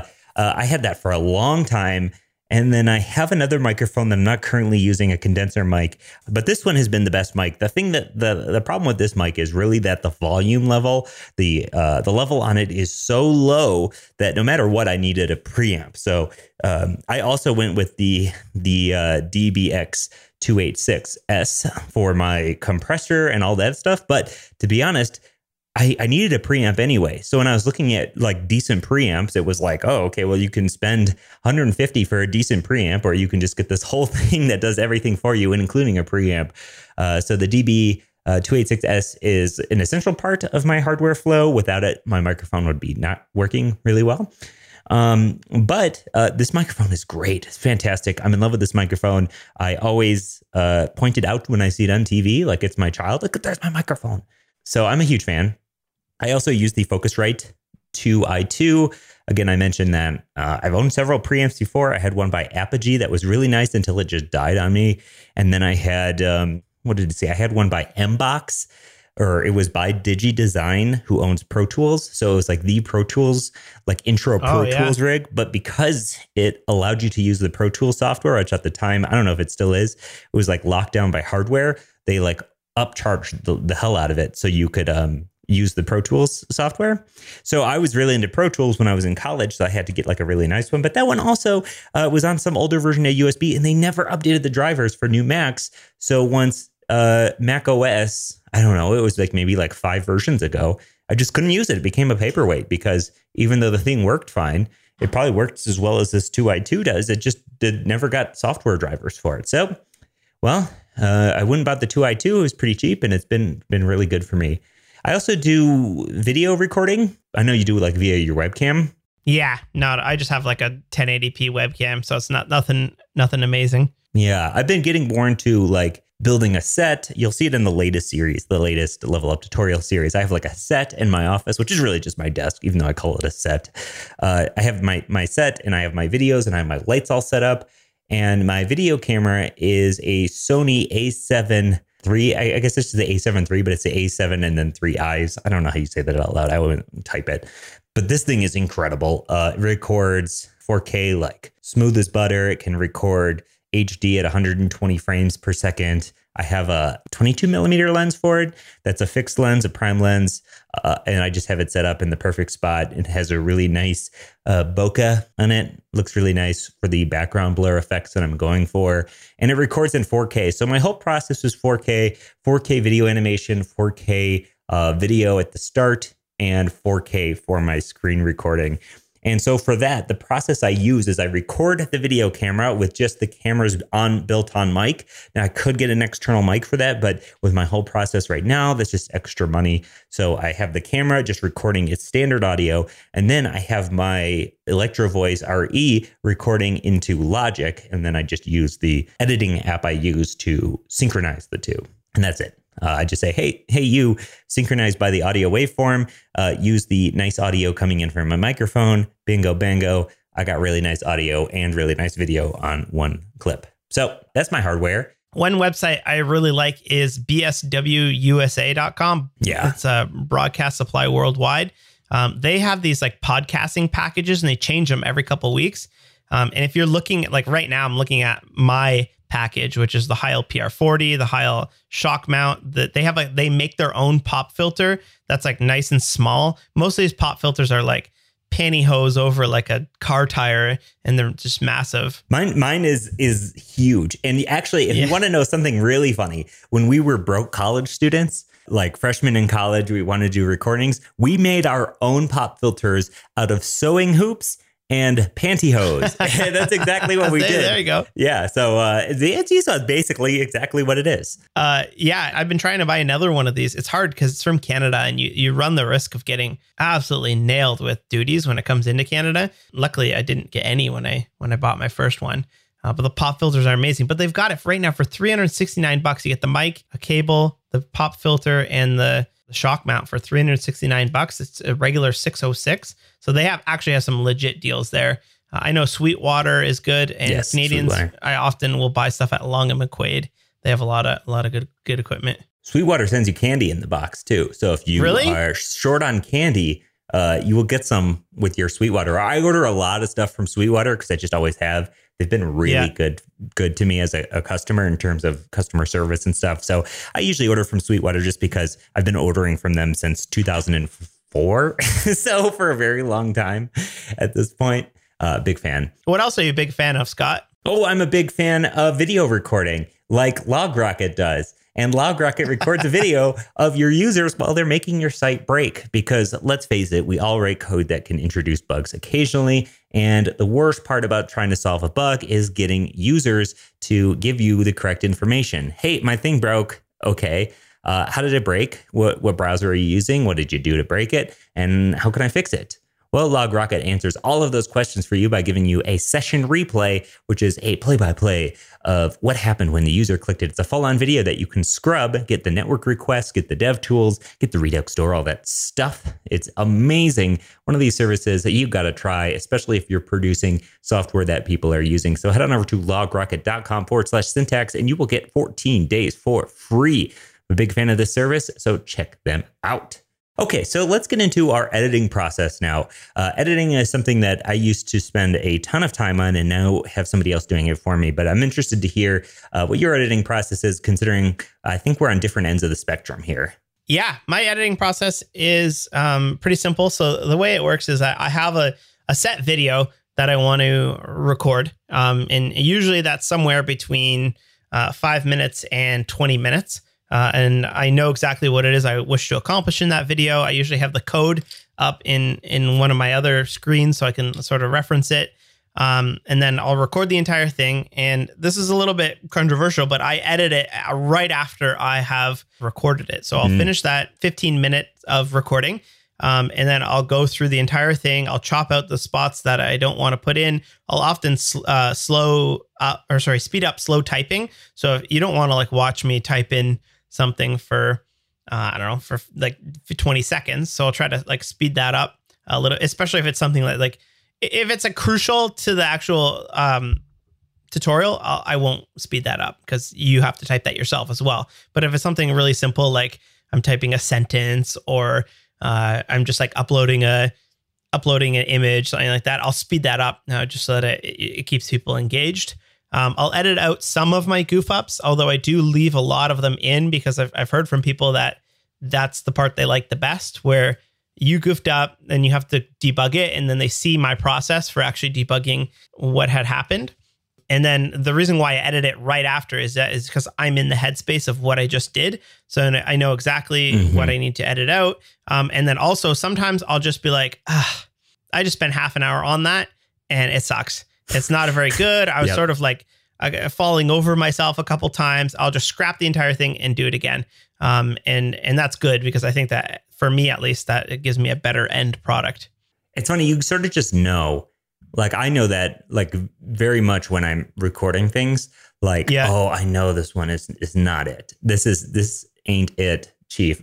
C: I had that for a long time. And then I have another microphone that I'm not currently using, a condenser mic, but this one has been the best mic. The thing that the problem with this mic is really that the volume level, the level on it is so low that no matter what, I needed a preamp. So I also went with the DBX 286S for my compressor and all that stuff. But to be honest, I needed a preamp anyway. So when I was looking at like decent preamps, it was like, oh, okay, well, you can spend $150 for a decent preamp, or you can just get this whole thing that does everything for you, including a preamp. So the DB 286S is an essential part of my hardware flow. Without it, my microphone would be not working really well. But this microphone is great. It's fantastic. I'm in love with this microphone. I always point it out when I see it on TV, like it's my child. Look, there's my microphone. So I'm a huge fan. I also use the Focusrite 2i2. Again, I mentioned that I've owned several preamps before. I had one by Apogee that was really nice until it just died on me. And then I had, what did it say? I had one by Mbox, or it was by DigiDesign, who owns Pro Tools. So it was like the Pro Tools, like intro Pro Tools rig. But because it allowed you to use the Pro Tools software, which at the time, I don't know if it still is, it was like locked down by hardware. They like upcharged the hell out of it so you could use the Pro Tools software. So I was really into Pro Tools when I was in college, so I had to get like a really nice one. But that one also was on some older version of USB, and they never updated the drivers for new Macs. So once Mac OS, I don't know, it was like maybe like 5 versions ago, I just couldn't use it. It became a paperweight because even though the thing worked fine, it probably worked as well as this 2i2 does. It just never got software drivers for it. So, well, I went and bought the 2i2. It was pretty cheap, and it's been really good for me. I also do video recording. I know you do like via your webcam.
B: Yeah, no, I just have like a 1080p webcam, so it's nothing amazing.
C: Yeah, I've been getting more into like building a set. You'll see it in the latest series, the latest Level Up tutorial series. I have like a set in my office, which is really just my desk, even though I call it a set. I have my set, and I have my videos, and I have my lights all set up. And my video camera is a Sony A7 III. I guess this is the A7 III, but it's the A7 and then 3 eyes. I don't know how you say that out loud. I wouldn't type it. But this thing is incredible. It records 4K like smooth as butter. It can record HD at 120 frames per second. I have a 22 millimeter lens for it. That's a fixed lens, a prime lens. And I just have it set up in the perfect spot. It has a really nice bokeh on it. Looks really nice for the background blur effects that I'm going for. And it records in 4K. So my whole process was 4K video animation, 4K video at the start, and 4K for my screen recording. And so for that, the process I use is I record the video camera with just the camera's built-on mic. Now, I could get an external mic for that, but with my whole process right now, that's just extra money. So I have the camera just recording its standard audio, and then I have my Electro Voice RE recording into Logic, and then I just use the editing app I use to synchronize the two. And that's it. I just say, hey, you, synchronize by the audio waveform, use the nice audio coming in from my microphone, bingo, bango. I got really nice audio and really nice video on one clip. So that's my hardware.
B: One website I really like is bswusa.com.
C: Yeah.
B: It's a broadcast supply worldwide. They have these like podcasting packages and they change them every couple of weeks. And if you're looking at, like right now, I'm looking at my package, which is the Heil PR40, the Heil shock mount. That they have, like, they make their own pop filter that's like nice and small. Most of these pop filters are like pantyhose over like a car tire, and they're just massive.
C: Mine is huge. And actually, if you want to know something really funny, when we were broke college students, like freshmen in college, we wanted to do recordings. We made our own pop filters out of sewing hoops and pantyhose. And that's exactly what we did.
B: There you go.
C: Yeah. So the Antifa is basically exactly what it is.
B: Yeah, I've been trying to buy another one of these. It's hard because it's from Canada, and you run the risk of getting absolutely nailed with duties when it comes into Canada. Luckily, I didn't get any when I bought my first one. But the pop filters are amazing. But they've got it right now for $369. You get the mic, a cable, the pop filter, and the shock mount for $369. It's a regular $606. So they actually have some legit deals there. I know Sweetwater is good, and
C: yes,
B: Canadians,
C: Sweetwater. I
B: often will buy stuff at Long and McQuaid. They have a lot of good equipment.
C: Sweetwater sends you candy in the box too. So if you are short on candy, you will get some with your Sweetwater. I order a lot of stuff from Sweetwater because I just always have. They've been really good to me as a customer in terms of customer service and stuff. So I usually order from Sweetwater just because I've been ordering from them since 2004. So for a very long time at this point. Big fan.
B: What else are you a big fan of, Scott?
C: Oh, I'm a big fan of video recording like LogRocket does. And LogRocket records a video of your users while they're making your site break. Because let's face it, we all write code that can introduce bugs occasionally. And the worst part about trying to solve a bug is getting users to give you the correct information. Hey, my thing broke. Okay. How did it break? What browser are you using? What did you do to break it? And how can I fix it? Well, LogRocket answers all of those questions for you by giving you a session replay, which is a play-by-play of what happened when the user clicked it. It's a full-on video that you can scrub, get the network requests, get the dev tools, get the Redux store, all that stuff. It's amazing. One of these services that you've got to try, especially if you're producing software that people are using. So head on over to logrocket.com/syntax, and you will get 14 days for free. I'm a big fan of this service, so check them out. Okay, so let's get into our editing process now. Editing is something that I used to spend a ton of time on and now have somebody else doing it for me. But I'm interested to hear what your editing process is, considering I think we're on different ends of the spectrum here.
B: Yeah, my editing process is pretty simple. So the way it works is I have a set video that I want to record. And usually that's somewhere between 5 minutes and 20 minutes. And I know exactly what it is I wish to accomplish in that video. I usually have the code up in one of my other screens so I can sort of reference it. And then I'll record the entire thing. And this is a little bit controversial, but I edit it right after I have recorded it. So I'll finish that 15 minutes of recording. And then I'll go through the entire thing. I'll chop out the spots that I don't want to put in. I'll often speed up slow typing. So if you don't want to like watch me type in something for, for like 20 seconds. So I'll try to like speed that up a little, especially if it's something like if it's a crucial to the actual tutorial, I won't speed that up because you have to type that yourself as well. But if it's something really simple, like I'm typing a sentence or I'm just like uploading an image, something like that, I'll speed that up just so that it keeps people engaged. I'll edit out some of my goof ups, although I do leave a lot of them in because I've heard from people that that's the part they like the best, where you goofed up and you have to debug it. And then they see my process for actually debugging what had happened. And then the reason why I edit it right after is because I'm in the headspace of what I just did. So I know exactly what I need to edit out. And then also sometimes I'll just be like, I just spent half an hour on that and it sucks. It's not very good. I was sort of like falling over myself a couple times. I'll just scrap the entire thing and do it again. And that's good because I think that for me, at least, that it gives me a better end product.
C: It's funny. You sort of just know. Like, I know that, like, very much when I'm recording things, like, oh, I know this one is not it. This ain't it, Chief.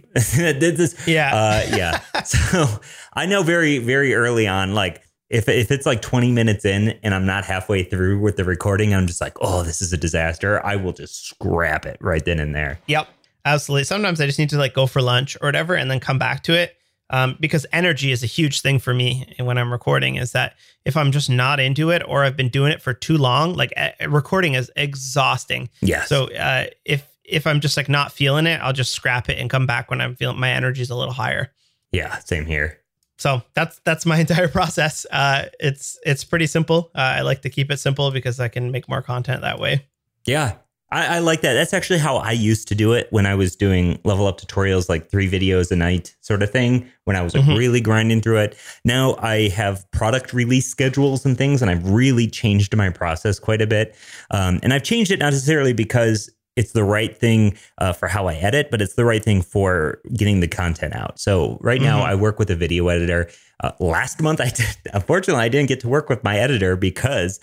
C: So I know very, very early on, like, if it's like 20 minutes in and I'm not halfway through with the recording, I'm just like, oh, this is a disaster. I will just scrap it right then and there.
B: Yep, absolutely. Sometimes I just need to like go for lunch or whatever and then come back to it. Because energy is a huge thing for me when I'm recording, is that if I'm just not into it or I've been doing it for too long, like recording is exhausting.
C: Yeah.
B: So if I'm just like not feeling it, I'll just scrap it and come back when I'm feeling my energy is a little higher.
C: Yeah, same here.
B: So that's my entire process. It's pretty simple. I like to keep it simple because I can make more content that way.
C: Yeah. I like that. That's actually how I used to do it when I was doing level up tutorials, like 3 videos a night sort of thing, when I was like really grinding through it. Now I have product release schedules and things, and I've really changed my process quite a bit. And I've changed it not necessarily because it's the right thing for how I edit, but it's the right thing for getting the content out. So right now I work with a video editor. Last month, unfortunately, I didn't get to work with my editor because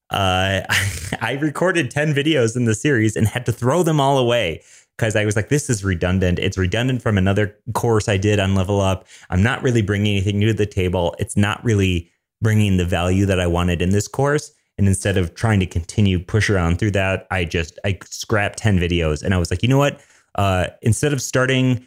C: I recorded 10 videos in the series and had to throw them all away because I was like, this is redundant. It's redundant from another course I did on Level Up. I'm not really bringing anything new to the table. It's not really bringing the value that I wanted in this course. And instead of trying to continue push around through that, I scrapped 10 videos. And I was like, you know what? Instead of starting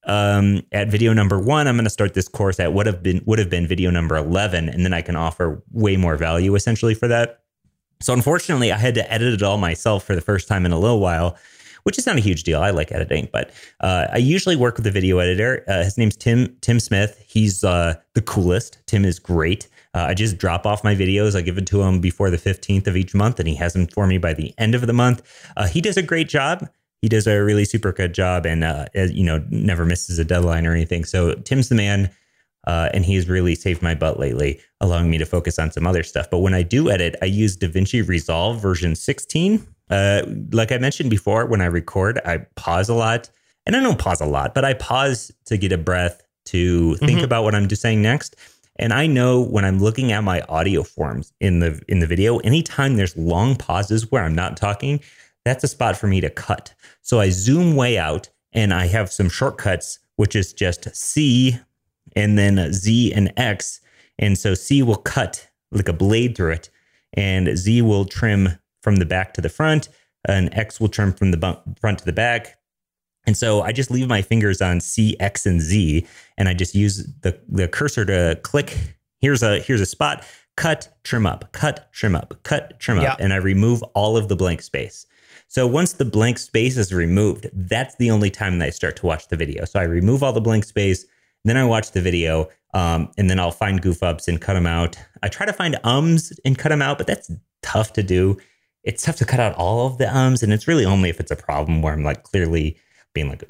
C: at video number 1, I'm going to start this course at would have been video number 11. And then I can offer way more value essentially for that. So unfortunately, I had to edit it all myself for the first time in a little while, which is not a huge deal. I like editing, but I usually work with a video editor. His name's Tim Smith. He's the coolest. Tim is great. I just drop off my videos. I give it to him before the 15th of each month, and he has them for me by the end of the month. He does a great job. He does a really super good job, and never misses a deadline or anything. So Tim's the man. And he's really saved my butt lately, allowing me to focus on some other stuff. But when I do edit, I use DaVinci Resolve version 16. Like I mentioned before, when I record, I pause a lot. And I don't pause a lot, but I pause to get a breath, to think about what I'm saying next. And I know when I'm looking at my audio forms in the video, anytime there's long pauses where I'm not talking, that's a spot for me to cut. So I zoom way out, and I have some shortcuts, which is just C and then Z and X. And so C will cut like a blade through it, and Z will trim from the back to the front, and X will trim from the front to the back. And so I just leave my fingers on C, X, and Z, and I just use the cursor to click. Here's a spot, cut, trim up, cut, trim up, cut, trim up. And I remove all of the blank space. So once the blank space is removed, that's the only time that I start to watch the video. So I remove all the blank space, then I watch the video, and then I'll find goof ups and cut them out. I try to find ums and cut them out, but that's tough to do. It's tough to cut out all of the ums, and it's really only if it's a problem where I'm like clearly being like,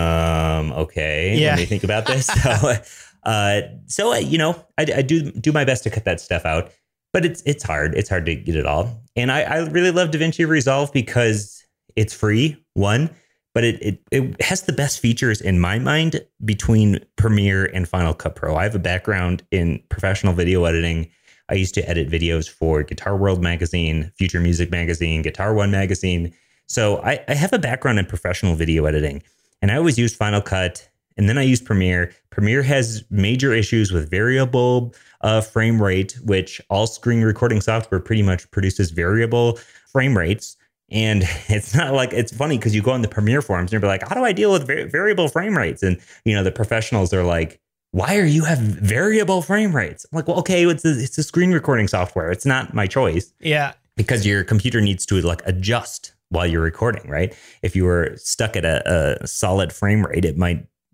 C: okay, let me think about this. So I do my best to cut that stuff out, but it's hard. It's hard to get it all. And I really love DaVinci Resolve because it's free, one. But it has the best features in my mind between Premiere and Final Cut Pro. I have a background in professional video editing. I used to edit videos for Guitar World magazine, Future Music magazine, Guitar One magazine. So I have a background in professional video editing, and I always used Final Cut, and then I used Premiere. Premiere has major issues with variable frame rate, which all screen recording software pretty much produces variable frame rates. And it's not like, it's funny because you go on the Premiere forums and you're like, how do I deal with variable frame rates? And, the professionals are like, why are you have variable frame rates? I'm like, well, okay, it's a screen recording software. It's not my choice.
B: Yeah.
C: Because your computer needs to like adjust while you're recording, right? If you were stuck at a solid frame rate, it might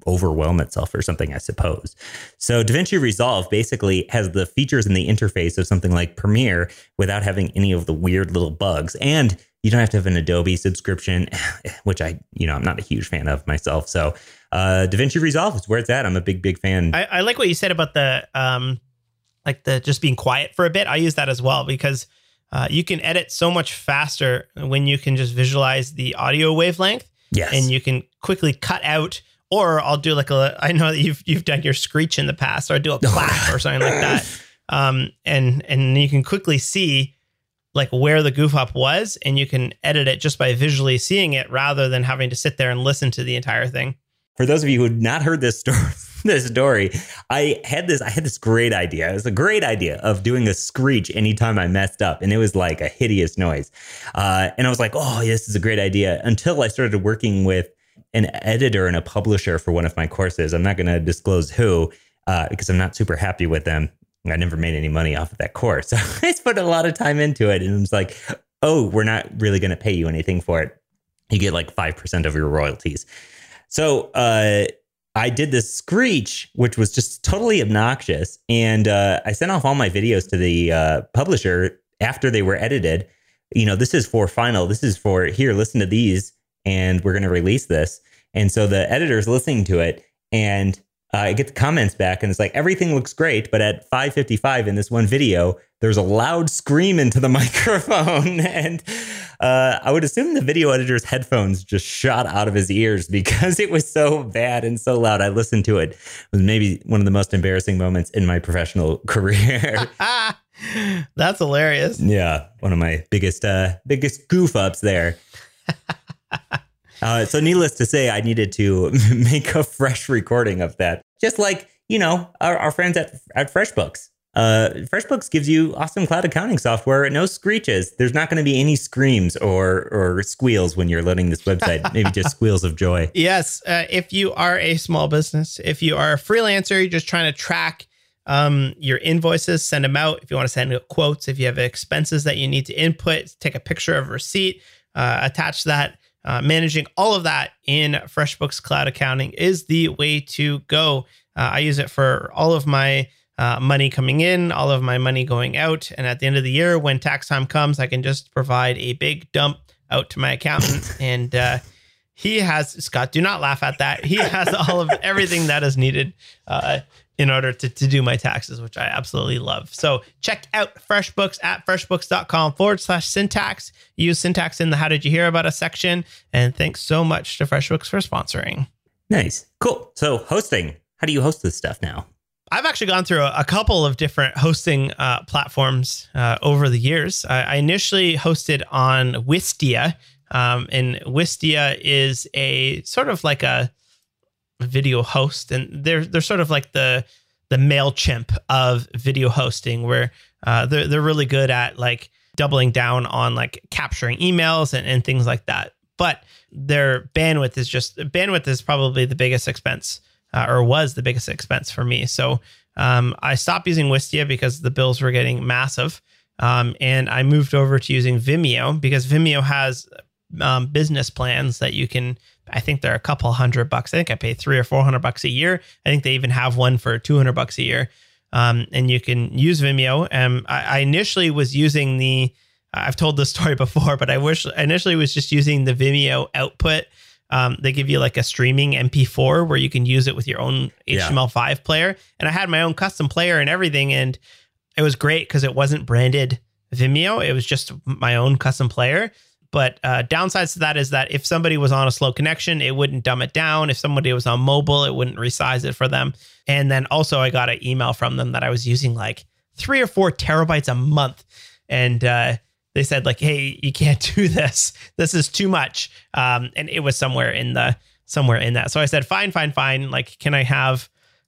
C: overwhelm itself or something, I suppose. So DaVinci Resolve basically has the features in the interface of something like Premiere without having any of the weird little bugs. And you don't have to have an Adobe subscription, which I'm not a huge fan of myself. So DaVinci Resolve is where it's at. I'm a big fan.
B: I like what you said about the just being quiet for a bit. I use that as well because you can edit so much faster when you can just visualize the audio wavelength.
C: Yes.
B: And you can quickly cut out, or I'll do I know that you've done your screech in the past, or I do a clap or something like that. And you can quickly see like where the goof up was, and you can edit it just by visually seeing it rather than having to sit there and listen to the entire thing.
C: For those of you who had not heard this story, I had this great idea. It was a great idea of doing a screech anytime I messed up. And it was like a hideous noise. And I was like, oh, this is a great idea, until I started working with an editor and a publisher for one of my courses. I'm not going to disclose who, because I'm not super happy with them. I never made any money off of that course. So I put a lot of time into it. And it was like, oh, we're not really going to pay you anything for it. You get like 5% of your royalties. So I did this screech, which was just totally obnoxious. And I sent off all my videos to the publisher after they were edited. This is for final. This is for here, listen to these. And we're going to release this. And so the editor's listening to it, and I get the comments back, and it's like, everything looks great. But at 5:55 in this one video, there's a loud scream into the microphone. And I would assume the video editor's headphones just shot out of his ears because it was so bad and so loud. I listened to it. It was maybe one of the most embarrassing moments in my professional career.
B: That's hilarious.
C: Yeah. One of my biggest goof ups there. So needless to say, I needed to make a fresh recording of that. Just like, our friends at FreshBooks. FreshBooks gives you awesome cloud accounting software. No screeches. There's not going to be any screams or squeals when you're loading this website. Maybe just squeals of joy.
B: Yes. If you are a small business, if you are a freelancer, you're just trying to track your invoices, send them out. If you want to send out quotes, if you have expenses that you need to input, take a picture of a receipt, attach that. Managing all of that in FreshBooks Cloud Accounting is the way to go. I use it for all of my money coming in, all of my money going out. And at the end of the year, when tax time comes, I can just provide a big dump out to my accountant. And he has, Scott, do not laugh at that. He has all of everything that is needed in order to do my taxes, which I absolutely love. So check out FreshBooks at freshbooks.com/syntax. Use syntax in the How Did You Hear About Us section. And thanks so much to FreshBooks for sponsoring.
C: Nice. Cool. So hosting. How do you host this stuff now?
B: I've actually gone through a couple of different hosting platforms over the years. I initially hosted on Wistia. And Wistia is a sort of like a video host, and they're sort of like the MailChimp of video hosting, where they're really good at like doubling down on like capturing emails and things like that. But their bandwidth is probably the biggest expense, or was the biggest expense for me. So I stopped using Wistia because the bills were getting massive, and I moved over to using Vimeo because Vimeo has business plans that you can, I think they're a couple $100. I think I pay $300 or $400 a year. I think they even have one for $200 a year. And you can use Vimeo. I initially was using I've told this story before, but I initially was just using the Vimeo output. They give you like a streaming MP4 where you can use it with your own HTML5 player. And I had my own custom player and everything. And it was great because it wasn't branded Vimeo. It was just my own custom player. But downsides to that is that if somebody was on a slow connection, it wouldn't dumb it down. If somebody was on mobile, it wouldn't resize it for them. And then also I got an email from them that I was using like 3 or 4 terabytes a month. And they said like, hey, you can't do this. This is too much. And it was somewhere in that. So I said, fine. Like, can I have,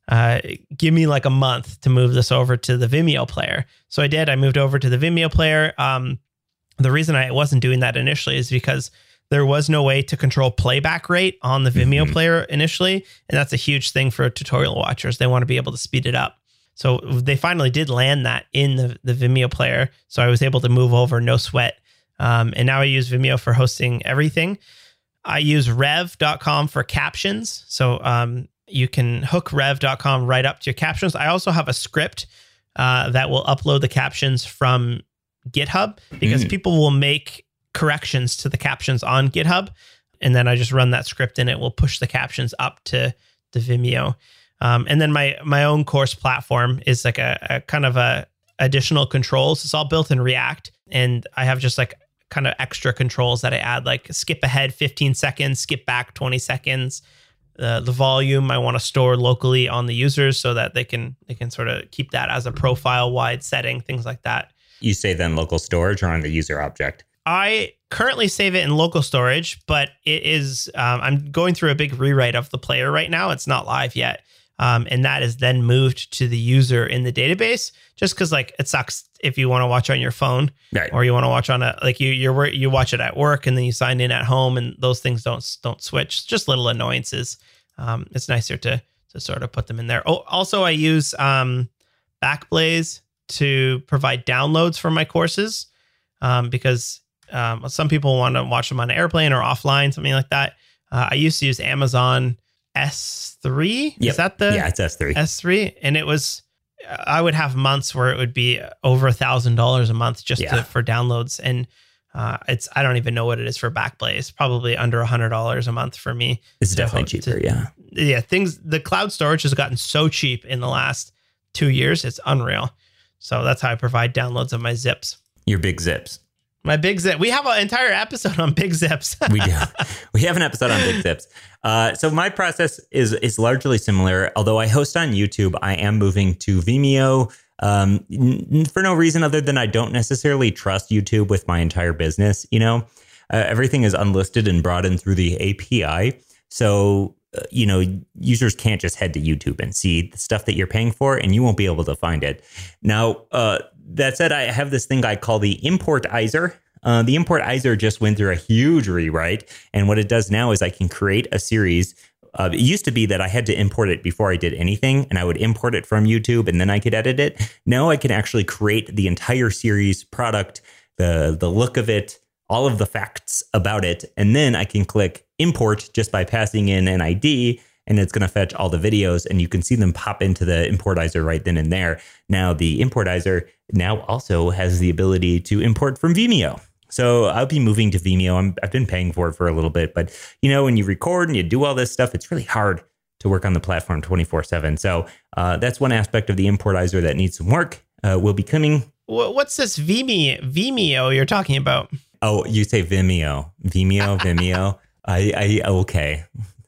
B: give me like a month to move this over to the Vimeo player? So I did. I moved over to the Vimeo player. The reason I wasn't doing that initially is because there was no way to control playback rate on the Vimeo player initially. And that's a huge thing for tutorial watchers. They want to be able to speed it up. So they finally did land that in the Vimeo player. So I was able to move over, no sweat. And now I use Vimeo for hosting everything. I use rev.com for captions. So you can hook rev.com right up to your captions. I also have a script that will upload the captions from GitHub, because people will make corrections to the captions on GitHub. And then I just run that script and it will push the captions up to Vimeo. And then my own course platform is like a kind of a additional controls. It's all built in React. And I have just like kind of extra controls that I add, like skip ahead 15 seconds, skip back 20 seconds. The volume I want to store locally on the users so that they can sort of keep that as a profile wide setting, things like that.
C: You say then local storage or on the user object?
B: I currently save it in local storage, but it is, I'm going through a big rewrite of the player right now. It's not live yet. And that is then moved to the user in the database, just because like it sucks if you want to watch on your phone,
C: right,
B: or you want to watch on you watch it at work and then you sign in at home and those things don't switch. It's just little annoyances. It's nicer to sort of put them in there. Oh, also I use Backblaze to provide downloads for my courses, because some people want to watch them on an airplane or offline, something like that. I used to use Amazon S3.
C: Yep.
B: Is that
C: it's S3.
B: S3. And it was, I would have months where it would be over $1,000 a month just for downloads. And I don't even know what it is for Backblaze. Probably under $100 a month for me.
C: It's definitely cheaper. Yeah.
B: The cloud storage has gotten so cheap in the last 2 years. It's unreal. So that's how I provide downloads of my zips.
C: Your big zips.
B: My big zip. We have an entire episode on big zips.
C: We do. We have an episode on big zips. So my process is largely similar. Although I host on YouTube, I am moving to Vimeo for no reason other than I don't necessarily trust YouTube with my entire business. Everything is unlisted and brought in through the API. So, users can't just head to YouTube and see the stuff that you're paying for, and you won't be able to find it. Now, that said, I have this thing I call the Importizer. The Importizer just went through a huge rewrite. And what it does now is I can create a series. It used to be that I had to import it before I did anything, and I would import it from YouTube and then I could edit it. Now I can actually create the entire series product, the look of it, all of the facts about it. And then I can click import just by passing in an ID, and it's going to fetch all the videos, and you can see them pop into the Importizer right then and there. Now, the Importizer now also has the ability to import from Vimeo. So I'll be moving to Vimeo. I've been paying for it for a little bit, but when you record and you do all this stuff, it's really hard to work on the platform 24/7. So that's one aspect of the Importizer that needs some work. Will be coming.
B: What's this Vimeo you're talking about?
C: Oh, you say Vimeo. Vimeo. Okay.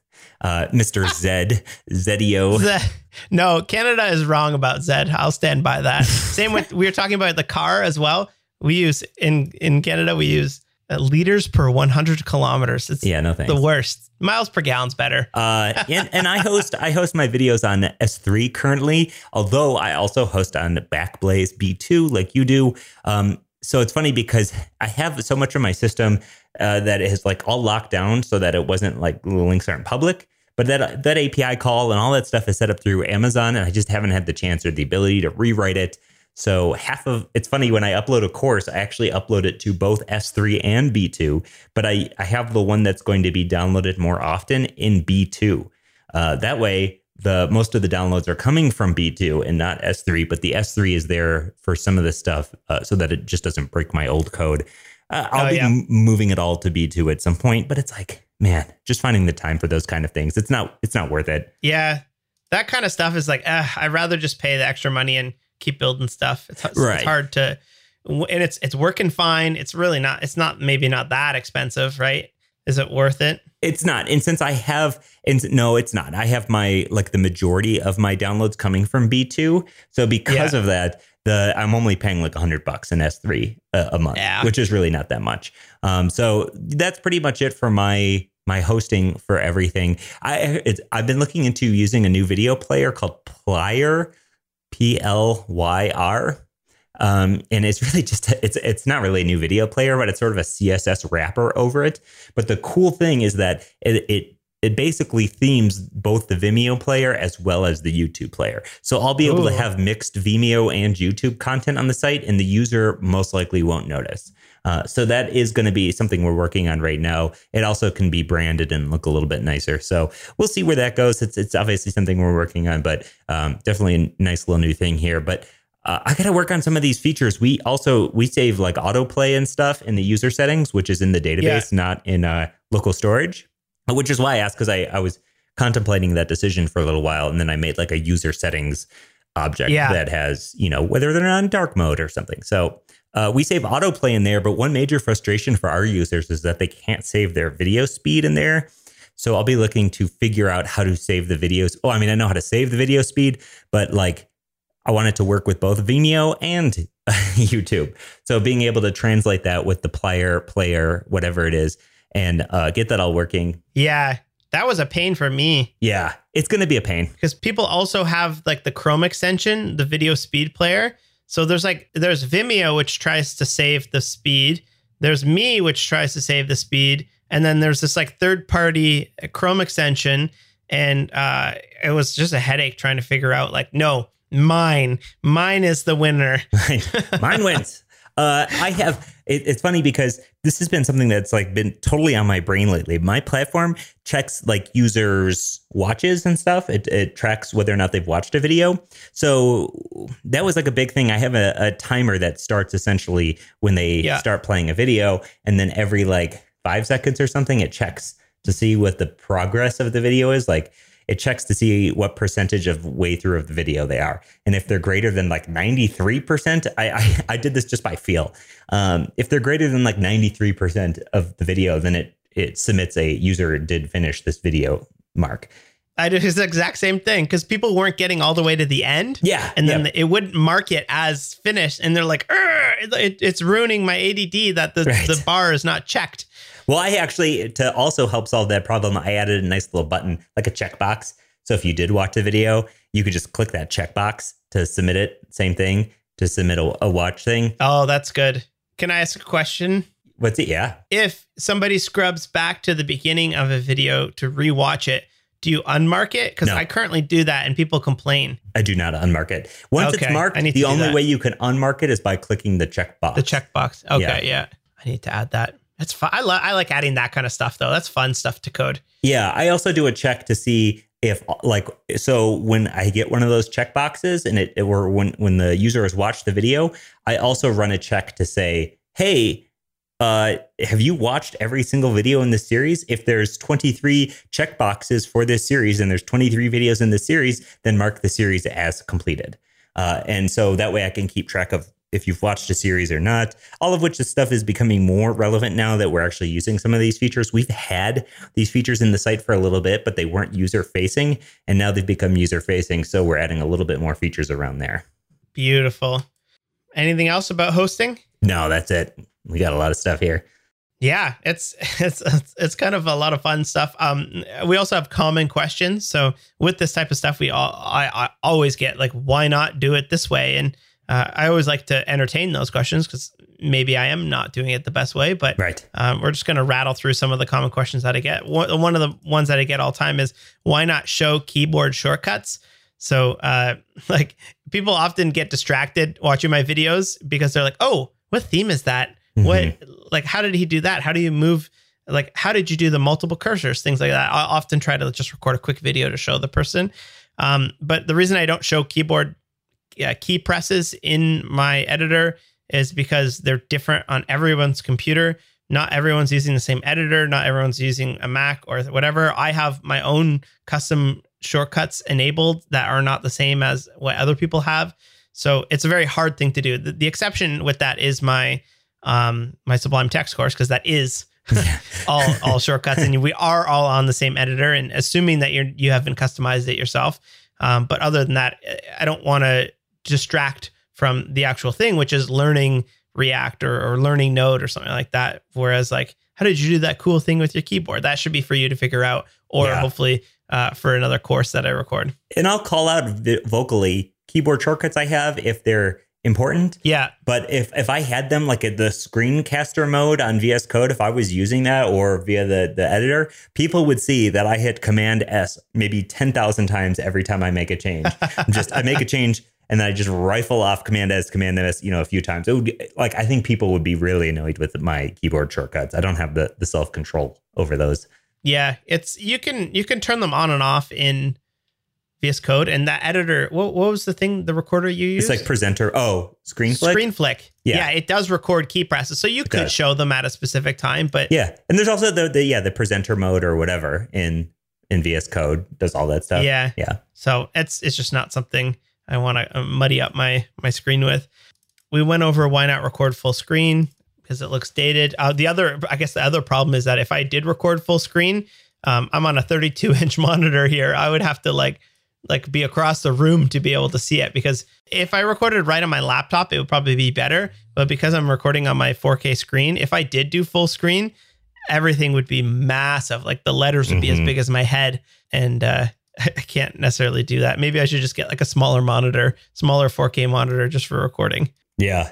C: Mr. Zedio.
B: No, Canada is wrong about Zed. I'll stand by that. Same with, we were talking about the car as well. We use, in Canada, we use liters per 100 kilometers. It's
C: no thanks.
B: The worst. Miles per gallon's better.
C: And I host my videos on S3 currently, although I also host on Backblaze B2 like you do. So it's funny because I have so much of my system that is like all locked down so that it wasn't like the links aren't public. But that API call and all that stuff is set up through Amazon, and I just haven't had the chance or the ability to rewrite it. So it's funny, when I upload a course, I actually upload it to both S3 and B2, but I have the one that's going to be downloaded more often in B2. That way, most of the downloads are coming from B2 and not S3, but the S3 is there for some of the stuff so that it just doesn't break my old code. I'll be moving it all to B2 at some point, but it's like, man, just finding the time for those kind of things. It's not worth it.
B: Yeah. That kind of stuff is like, I'd rather just pay the extra money and keep building stuff. It's hard to, and it's working fine. It's really not, maybe not that expensive, right? Is it worth it?
C: It's not. And since no, it's not. I have the majority of my downloads coming from B2. So because of that, I'm only paying like $100 in S3 a month, which is really not that much. So that's pretty much it for my hosting for everything. I've been looking into using a new video player called Plyr, Plyr. And it's really just, it's not really a new video player, but it's sort of a CSS wrapper over it. But the cool thing is that it basically themes both the Vimeo player as well as the YouTube player. So I'll be able to have mixed Vimeo and YouTube content on the site, and the user most likely won't notice. So that is going to be something we're working on right now. It also can be branded and look a little bit nicer. So we'll see where that goes. It's obviously something we're working on, but definitely a nice little new thing here. But I got to work on some of these features. We save like autoplay and stuff in the user settings, which is in the database, not in local storage, which is why I asked, because I was contemplating that decision for a little while. And then I made like a user settings object that has, whether they're on dark mode or something. So we save autoplay in there. But one major frustration for our users is that they can't save their video speed in there. So I'll be looking to figure out how to save the videos. Oh, I mean, I know how to save the video speed, but like, I want it to work with both Vimeo and YouTube. So being able to translate that with the player, whatever it is, and get that all working.
B: Yeah, that was a pain for me.
C: Yeah, it's going to be a pain.
B: Because people also have like the Chrome extension, the video speed player. So there's Vimeo, which tries to save the speed. There's me, which tries to save the speed. And then there's this like third party Chrome extension. And it was just a headache trying to figure out like, no, mine is the winner.
C: Mine wins. It's funny because this has been something that's like been totally on my brain lately. My platform checks like users' watches and stuff. It tracks whether or not they've watched a video. So that was like a big thing. I have a timer that starts essentially when they start playing a video, and then every like 5 seconds or something, it checks to see what the progress of the video is. Like, it checks to see what percentage of way through of the video they are. And if they're greater than like 93%, I did this just by feel. If they're greater than like 93% of the video, then it submits a user did finish this video mark.
B: I did the exact same thing because people weren't getting all the way to the end.
C: Yeah.
B: And then it wouldn't mark it as finished. And they're like, it's ruining my ADD that the bar is not checked.
C: Well, I actually, to also help solve that problem, I added a nice little button, like a checkbox. So if you did watch the video, you could just click that checkbox to submit it. Same thing to submit a watch thing.
B: Oh, that's good. Can I ask a question?
C: What's it? Yeah.
B: If somebody scrubs back to the beginning of a video to rewatch it, do you unmark it? Because I currently do that and people complain.
C: I do not unmark it. Once it's marked, the only way you can unmark it is by clicking the checkbox.
B: The checkbox. Okay, yeah. I need to add that. That's fun. I like adding that kind of stuff, though. That's fun stuff to code. Yeah,
C: I also do a check to see if, like, so when I get one of those checkboxes and or when the user has watched the video, I also run a check to say, hey, have you watched every single video in this series? If there's 23 checkboxes for this series and there's 23 videos in the series, then mark the series as completed. And so that way I can keep track of if you've watched a series or not, all of which this stuff is becoming more relevant now that we're actually using some of these features. We've had these features in the site for a little bit, but they weren't user facing. And now they've become user facing. So we're adding a little bit more features around there.
B: Beautiful. Anything else about hosting?
C: No, that's it. We got a lot of stuff here.
B: Yeah, it's kind of a lot of fun stuff. We also have common questions. So with this type of stuff, I always get like, why not do it this way? And I always like to entertain those questions because maybe I am not doing it the best way, but we're just going to rattle through some of the common questions that I get. One of the ones that I get all the time is, why not show keyboard shortcuts? So like people often get distracted watching my videos because they're like, oh, what theme is that? What, like, how did he do that? How do you move? Like, how did you do the multiple cursors? Things like that. I often try to just record a quick video to show the person. But the reason I don't show keyboard key presses in my editor is because they're different on everyone's computer. Not everyone's using the same editor. Not everyone's using a Mac or whatever. I have my own custom shortcuts enabled that are not the same as what other people have. So it's a very hard thing to do. The exception with that is my Sublime Text course, because that is all shortcuts, and we are all on the same editor. And assuming that you haven't customized it yourself, but other than that, I don't want to distract from the actual thing, which is learning React or learning Node or something like that. Whereas, like, how did you do that cool thing with your keyboard? That should be for you to figure out, or hopefully for another course that I record. And
C: I'll call out vocally keyboard shortcuts I have if they're important.
B: Yeah.
C: But if I had them like at the screencaster mode on VS Code, if I was using that or via the editor, people would see that I hit Command S maybe 10,000 times every time I make a change. I make a change and then I just rifle off Command S, a few times. It would be, like, I think people would be really annoyed with my keyboard shortcuts. I don't have the self-control over those.
B: Yeah, you can turn them on and off in VS Code, and that editor. What was the recorder you used?
C: It's like Presenter. Oh, ScreenFlick.
B: ScreenFlick. Yeah, it does record key presses, so you could show them at a specific time. But
C: yeah, and there's also the Presenter mode or whatever in VS Code does all that stuff.
B: Yeah. So it's just not something I want to muddy up my screen with. We went over why not record full screen because it looks dated. The other problem is that if I did record full screen, I'm on a 32-inch monitor here. I would have to like be across the room to be able to see it, because if I recorded right on my laptop, it would probably be better. But because I'm recording on my 4K screen, if I did do full screen, everything would be massive. Like the letters would be as big as my head. And I can't necessarily do that. Maybe I should just get like a smaller 4K monitor just for recording.
C: Yeah.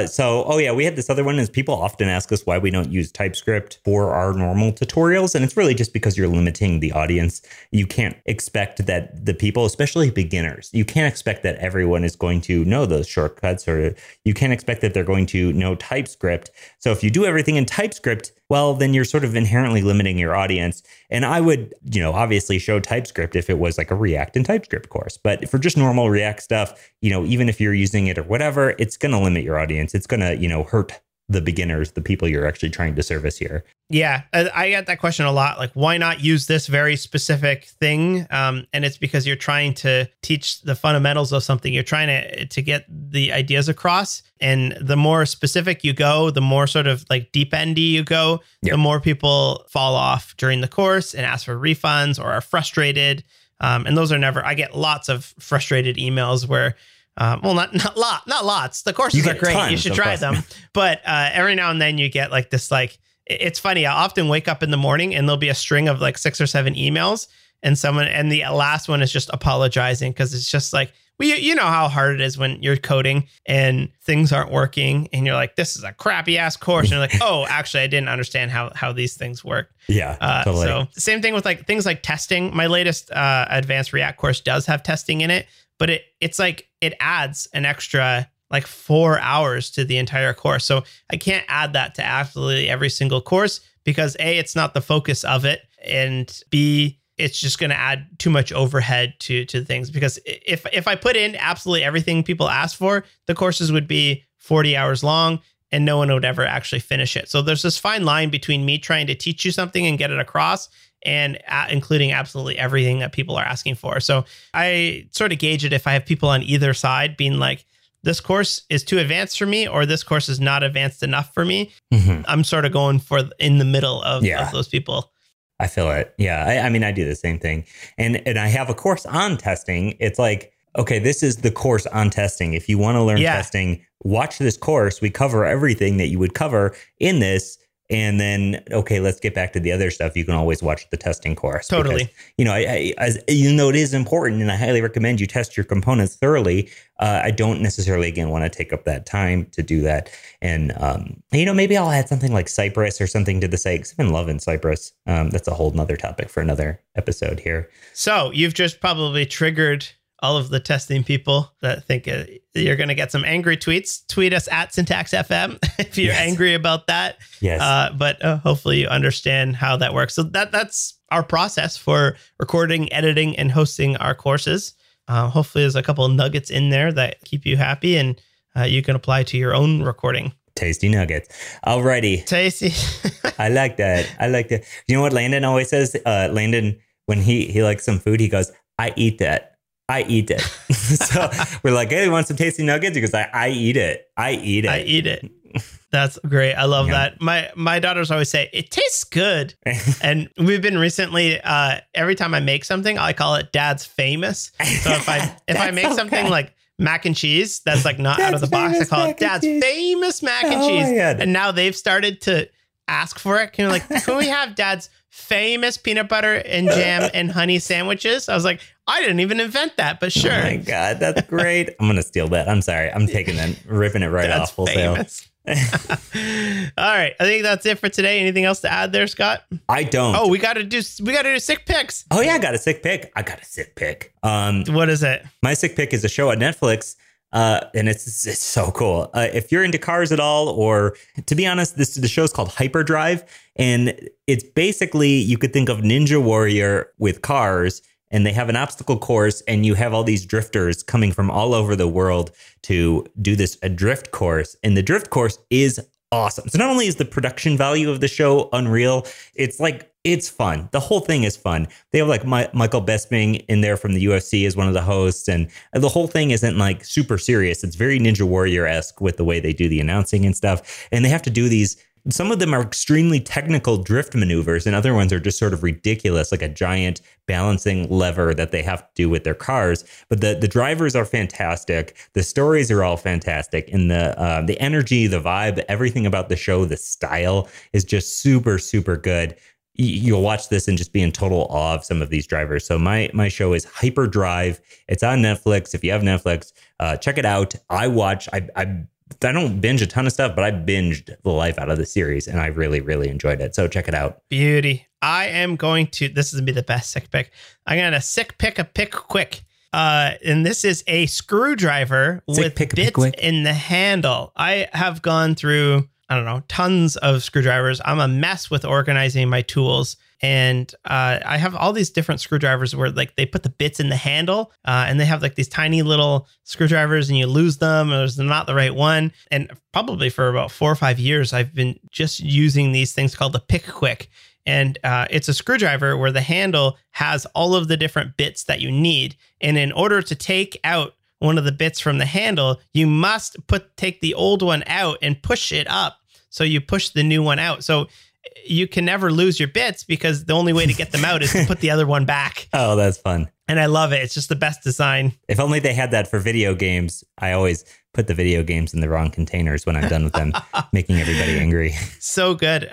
C: We had this other one is people often ask us why we don't use TypeScript for our normal tutorials. And it's really just because you're limiting the audience. You can't expect that the people, especially beginners, you can't expect that everyone is going to know those shortcuts, or you can't expect that they're going to know TypeScript. So if you do everything in TypeScript, well, then you're sort of inherently limiting your audience. And I would, obviously show TypeScript if it was like a React and TypeScript course. But for just normal React stuff, even if you're using it or whatever, it's going to limit your audience. It's going to, hurt the beginners, the people you're actually trying to service here.
B: Yeah, I get that question a lot. Like, why not use this very specific thing? And it's because you're trying to teach the fundamentals of something. You're trying to get the ideas across. And the more specific you go, the more sort of like deep endy you go, the more people fall off during the course and ask for refunds or are frustrated. And those are I get lots of frustrated emails where, not lots. The courses are great. You should try them. But every now and then you get like this, like, it's funny. I often wake up in the morning and there'll be a string of like 6 or 7 emails and the last one is just apologizing because it's just like, well, you know how hard it is when you're coding and things aren't working and you're like, this is a crappy ass course. And you're like, oh, actually, I didn't understand how these things work.
C: Yeah, totally.
B: So same thing with like things like testing. My latest advanced React course does have testing in it, but it's like it adds an extra like 4 hours to the entire course. So I can't add that to absolutely every single course because A, it's not the focus of it, and B, it's just going to add too much overhead to things. Because if I put in absolutely everything people ask for, the courses would be 40 hours long and no one would ever actually finish it. So there's this fine line between me trying to teach you something and get it across and including absolutely everything that people are asking for. So I sort of gauge it if I have people on either side being like, this course is too advanced for me, or this course is not advanced enough for me. Mm-hmm. I'm sort of going for in the middle of those people.
C: I feel it. Yeah. I mean, I do the same thing. And I have a course on testing. It's like, okay, this is the course on testing. If you want to learn testing, watch this course. We cover everything that you would cover in this. And then, okay, let's get back to the other stuff. You can always watch the testing course.
B: Totally.
C: Because, even though it is important and I highly recommend you test your components thoroughly, I don't necessarily, again, want to take up that time to do that. And, maybe I'll add something like Cypress or something to the site, because I've been loving Cypress. That's a whole nother topic for another episode here.
B: So you've just probably triggered all of the testing people that think you're going to get some angry tweets. Tweet us at SyntaxFM if you're angry about that.
C: Yes.
B: But hopefully you understand how that works. So that's our process for recording, editing, and hosting our courses. Hopefully there's a couple of nuggets in there that keep you happy and you can apply to your own recording.
C: Tasty nuggets. Alrighty.
B: Tasty.
C: I like that. You know what Landon always says? Landon, when he likes some food, he goes, I eat that. I eat it. So we're like, hey, you want some tasty nuggets? He goes, I eat it. I eat it.
B: That's great. I love that. My daughters always say, it tastes good. And we've been recently, every time I make something, I call it Dad's Famous. So if I make something like mac and cheese, that's like not out of the box, I call it Dad's Famous Mac and Cheese. And now they've started to ask for it. Can we have Dad's Famous peanut butter and jam and honey sandwiches? I was like, I didn't even invent that, but sure.
C: Oh my God, that's great. I'm going to steal that. I'm sorry. I'm taking that, ripping it right off full sale.
B: All right. I think that's it for today. Anything else to add there, Scott?
C: I don't.
B: Oh, we got to do sick picks.
C: Oh yeah, I got a sick pick. What is
B: it?
C: My sick pick is a show on Netflix And it's so cool. If you're into cars at all, or to be honest, the show's called Hyperdrive. And it's basically, you could think of Ninja Warrior with cars. And they have an obstacle course, and you have all these drifters coming from all over the world to do a drift course. And the drift course is awesome. So not only is the production value of the show unreal, it's fun. The whole thing is fun. They have like Michael Bisping in there from the UFC as one of the hosts. And the whole thing isn't like super serious. It's very Ninja Warrior-esque with the way they do the announcing and stuff. And they have to do these. Some of them are extremely technical drift maneuvers, and other ones are just sort of ridiculous, like a giant balancing lever that they have to do with their cars. But the drivers are fantastic. The stories are all fantastic. And the energy, the vibe, everything about the show, the style is just super, super good. You'll watch this and just be in total awe of some of these drivers. So my show is Hyperdrive. It's on Netflix. If you have Netflix, check it out. I don't binge a ton of stuff, but I binged the life out of the series, and I really, really enjoyed it. So check it out.
B: Beauty. I am going to, this is going to be the best sick pick. I'm going to sick pick a pick quick. And this is a screwdriver with bits in the handle. I have gone through, I don't know, tons of screwdrivers. I'm a mess with organizing my tools. And I have all these different screwdrivers where like they put the bits in the handle and they have like these tiny little screwdrivers and you lose them or they're not the right one. And probably for about 4 or 5 years, I've been just using these things called the Pick Quick. And it's a screwdriver where the handle has all of the different bits that you need. And in order to take out one of the bits from the handle, you must take the old one out and push it up. So you push the new one out. So you can never lose your bits because the only way to get them out is to put the other one back.
C: Oh, that's fun.
B: And I love it. It's just the best design.
C: If only they had that for video games. I always put the video games in the wrong containers when I'm done with them, making everybody angry. So
B: good.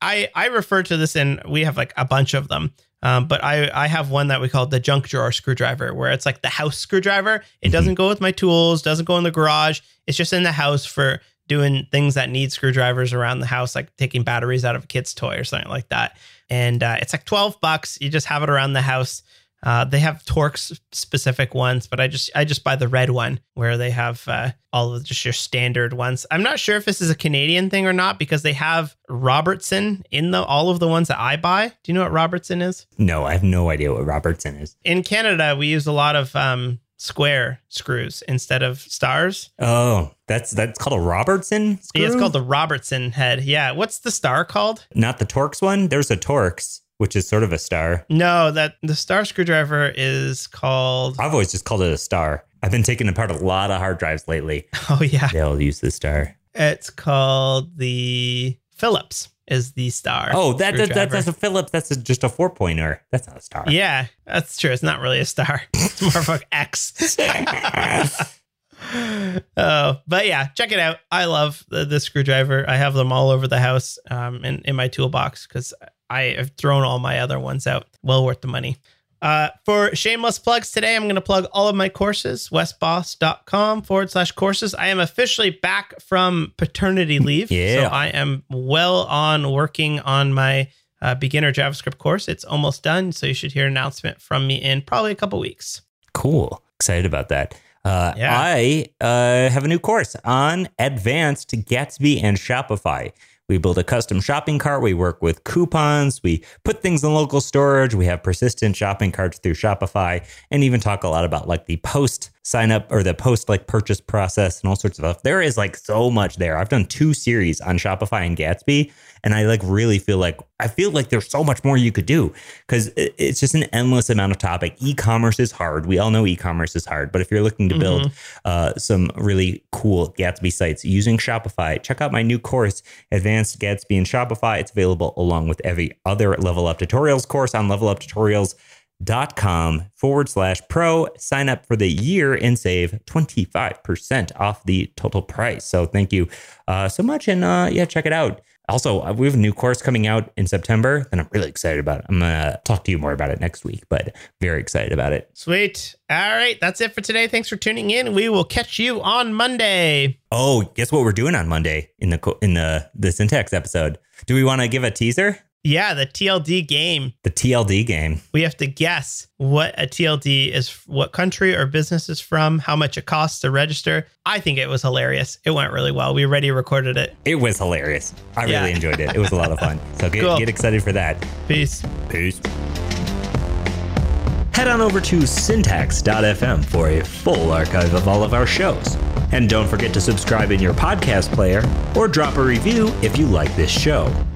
B: I refer to this, and we have like a bunch of them. But I have one that we call the junk drawer screwdriver, where it's like the house screwdriver. It doesn't go with my tools, doesn't go in the garage. It's just in the house for doing things that need screwdrivers around the house, like taking batteries out of a kid's toy or something like that. And it's like $12. You just have it around the house. They have Torx specific ones, but I just buy the red one where they have all of just your standard ones. I'm not sure if this is a Canadian thing or not because they have Robertson in all of the ones that I buy. Do you know what Robertson is?
C: No, I have no idea what Robertson is.
B: In Canada, we use a lot of square screws instead of stars.
C: Oh, that's called a Robertson screw?
B: Yeah, it's called the Robertson head. Yeah. What's the star called?
C: Not the Torx one. There's a Torx, which is sort of a star.
B: No, the star screwdriver is called...
C: I've always just called it a star. I've been taking apart a lot of hard drives lately.
B: Oh, yeah.
C: They'll use the star.
B: It's called the Phillips is the star.
C: Oh, that's a Phillips. That's just a 4-pointer. That's not a star.
B: Yeah, that's true. It's not really a star. It's more of an X. Oh, but yeah, check it out. I love the screwdriver. I have them all over the house in my toolbox because I have thrown all my other ones out. Well worth the money. For shameless plugs today, I'm going to plug all of my courses, wesboss.com/courses. I am officially back from paternity leave.
C: Yeah.
B: So I am well on working on my beginner JavaScript course. It's almost done. So you should hear an announcement from me in probably a couple weeks.
C: Cool. Excited about that.
B: Yeah.
C: I have a new course on advanced Gatsby and Shopify. We build a custom shopping cart. We work with coupons. We put things in local storage. We have persistent shopping carts through Shopify, and even talk a lot about like the post sign up or the post like purchase process and all sorts of stuff. There is like so much there. I've done 2 series on Shopify and Gatsby, and I like really feel like there's so much more you could do because it's just an endless amount of topic. E-commerce is hard. We all know e-commerce is hard, but if you're looking to build some really cool Gatsby sites using Shopify, check out my new course, Advanced Gatsby and Shopify. It's available along with every other Level Up Tutorials course on leveluptutorials.com/pro. Sign up for the year and save 25% off the total price. So thank you so much. And yeah, check it out. Also, we have a new course coming out in September that I'm really excited about. I'm going to talk to you more about it next week, but very excited about it.
B: Sweet. All right. That's it for today. Thanks for tuning in. We will catch you on Monday.
C: Oh, guess what we're doing on Monday in the syntax episode? Do we want to give a teaser?
B: Yeah, the TLD game.
C: The TLD game.
B: We have to guess what a TLD is, what country or business is from, how much it costs to register. I think it was hilarious. It went really well. We already recorded it.
C: It was hilarious. I really enjoyed it. It was a lot of fun. So get excited for that.
B: Peace.
C: Head on over to syntax.fm for a full archive of all of our shows. And don't forget to subscribe in your podcast player or drop a review if you like this show.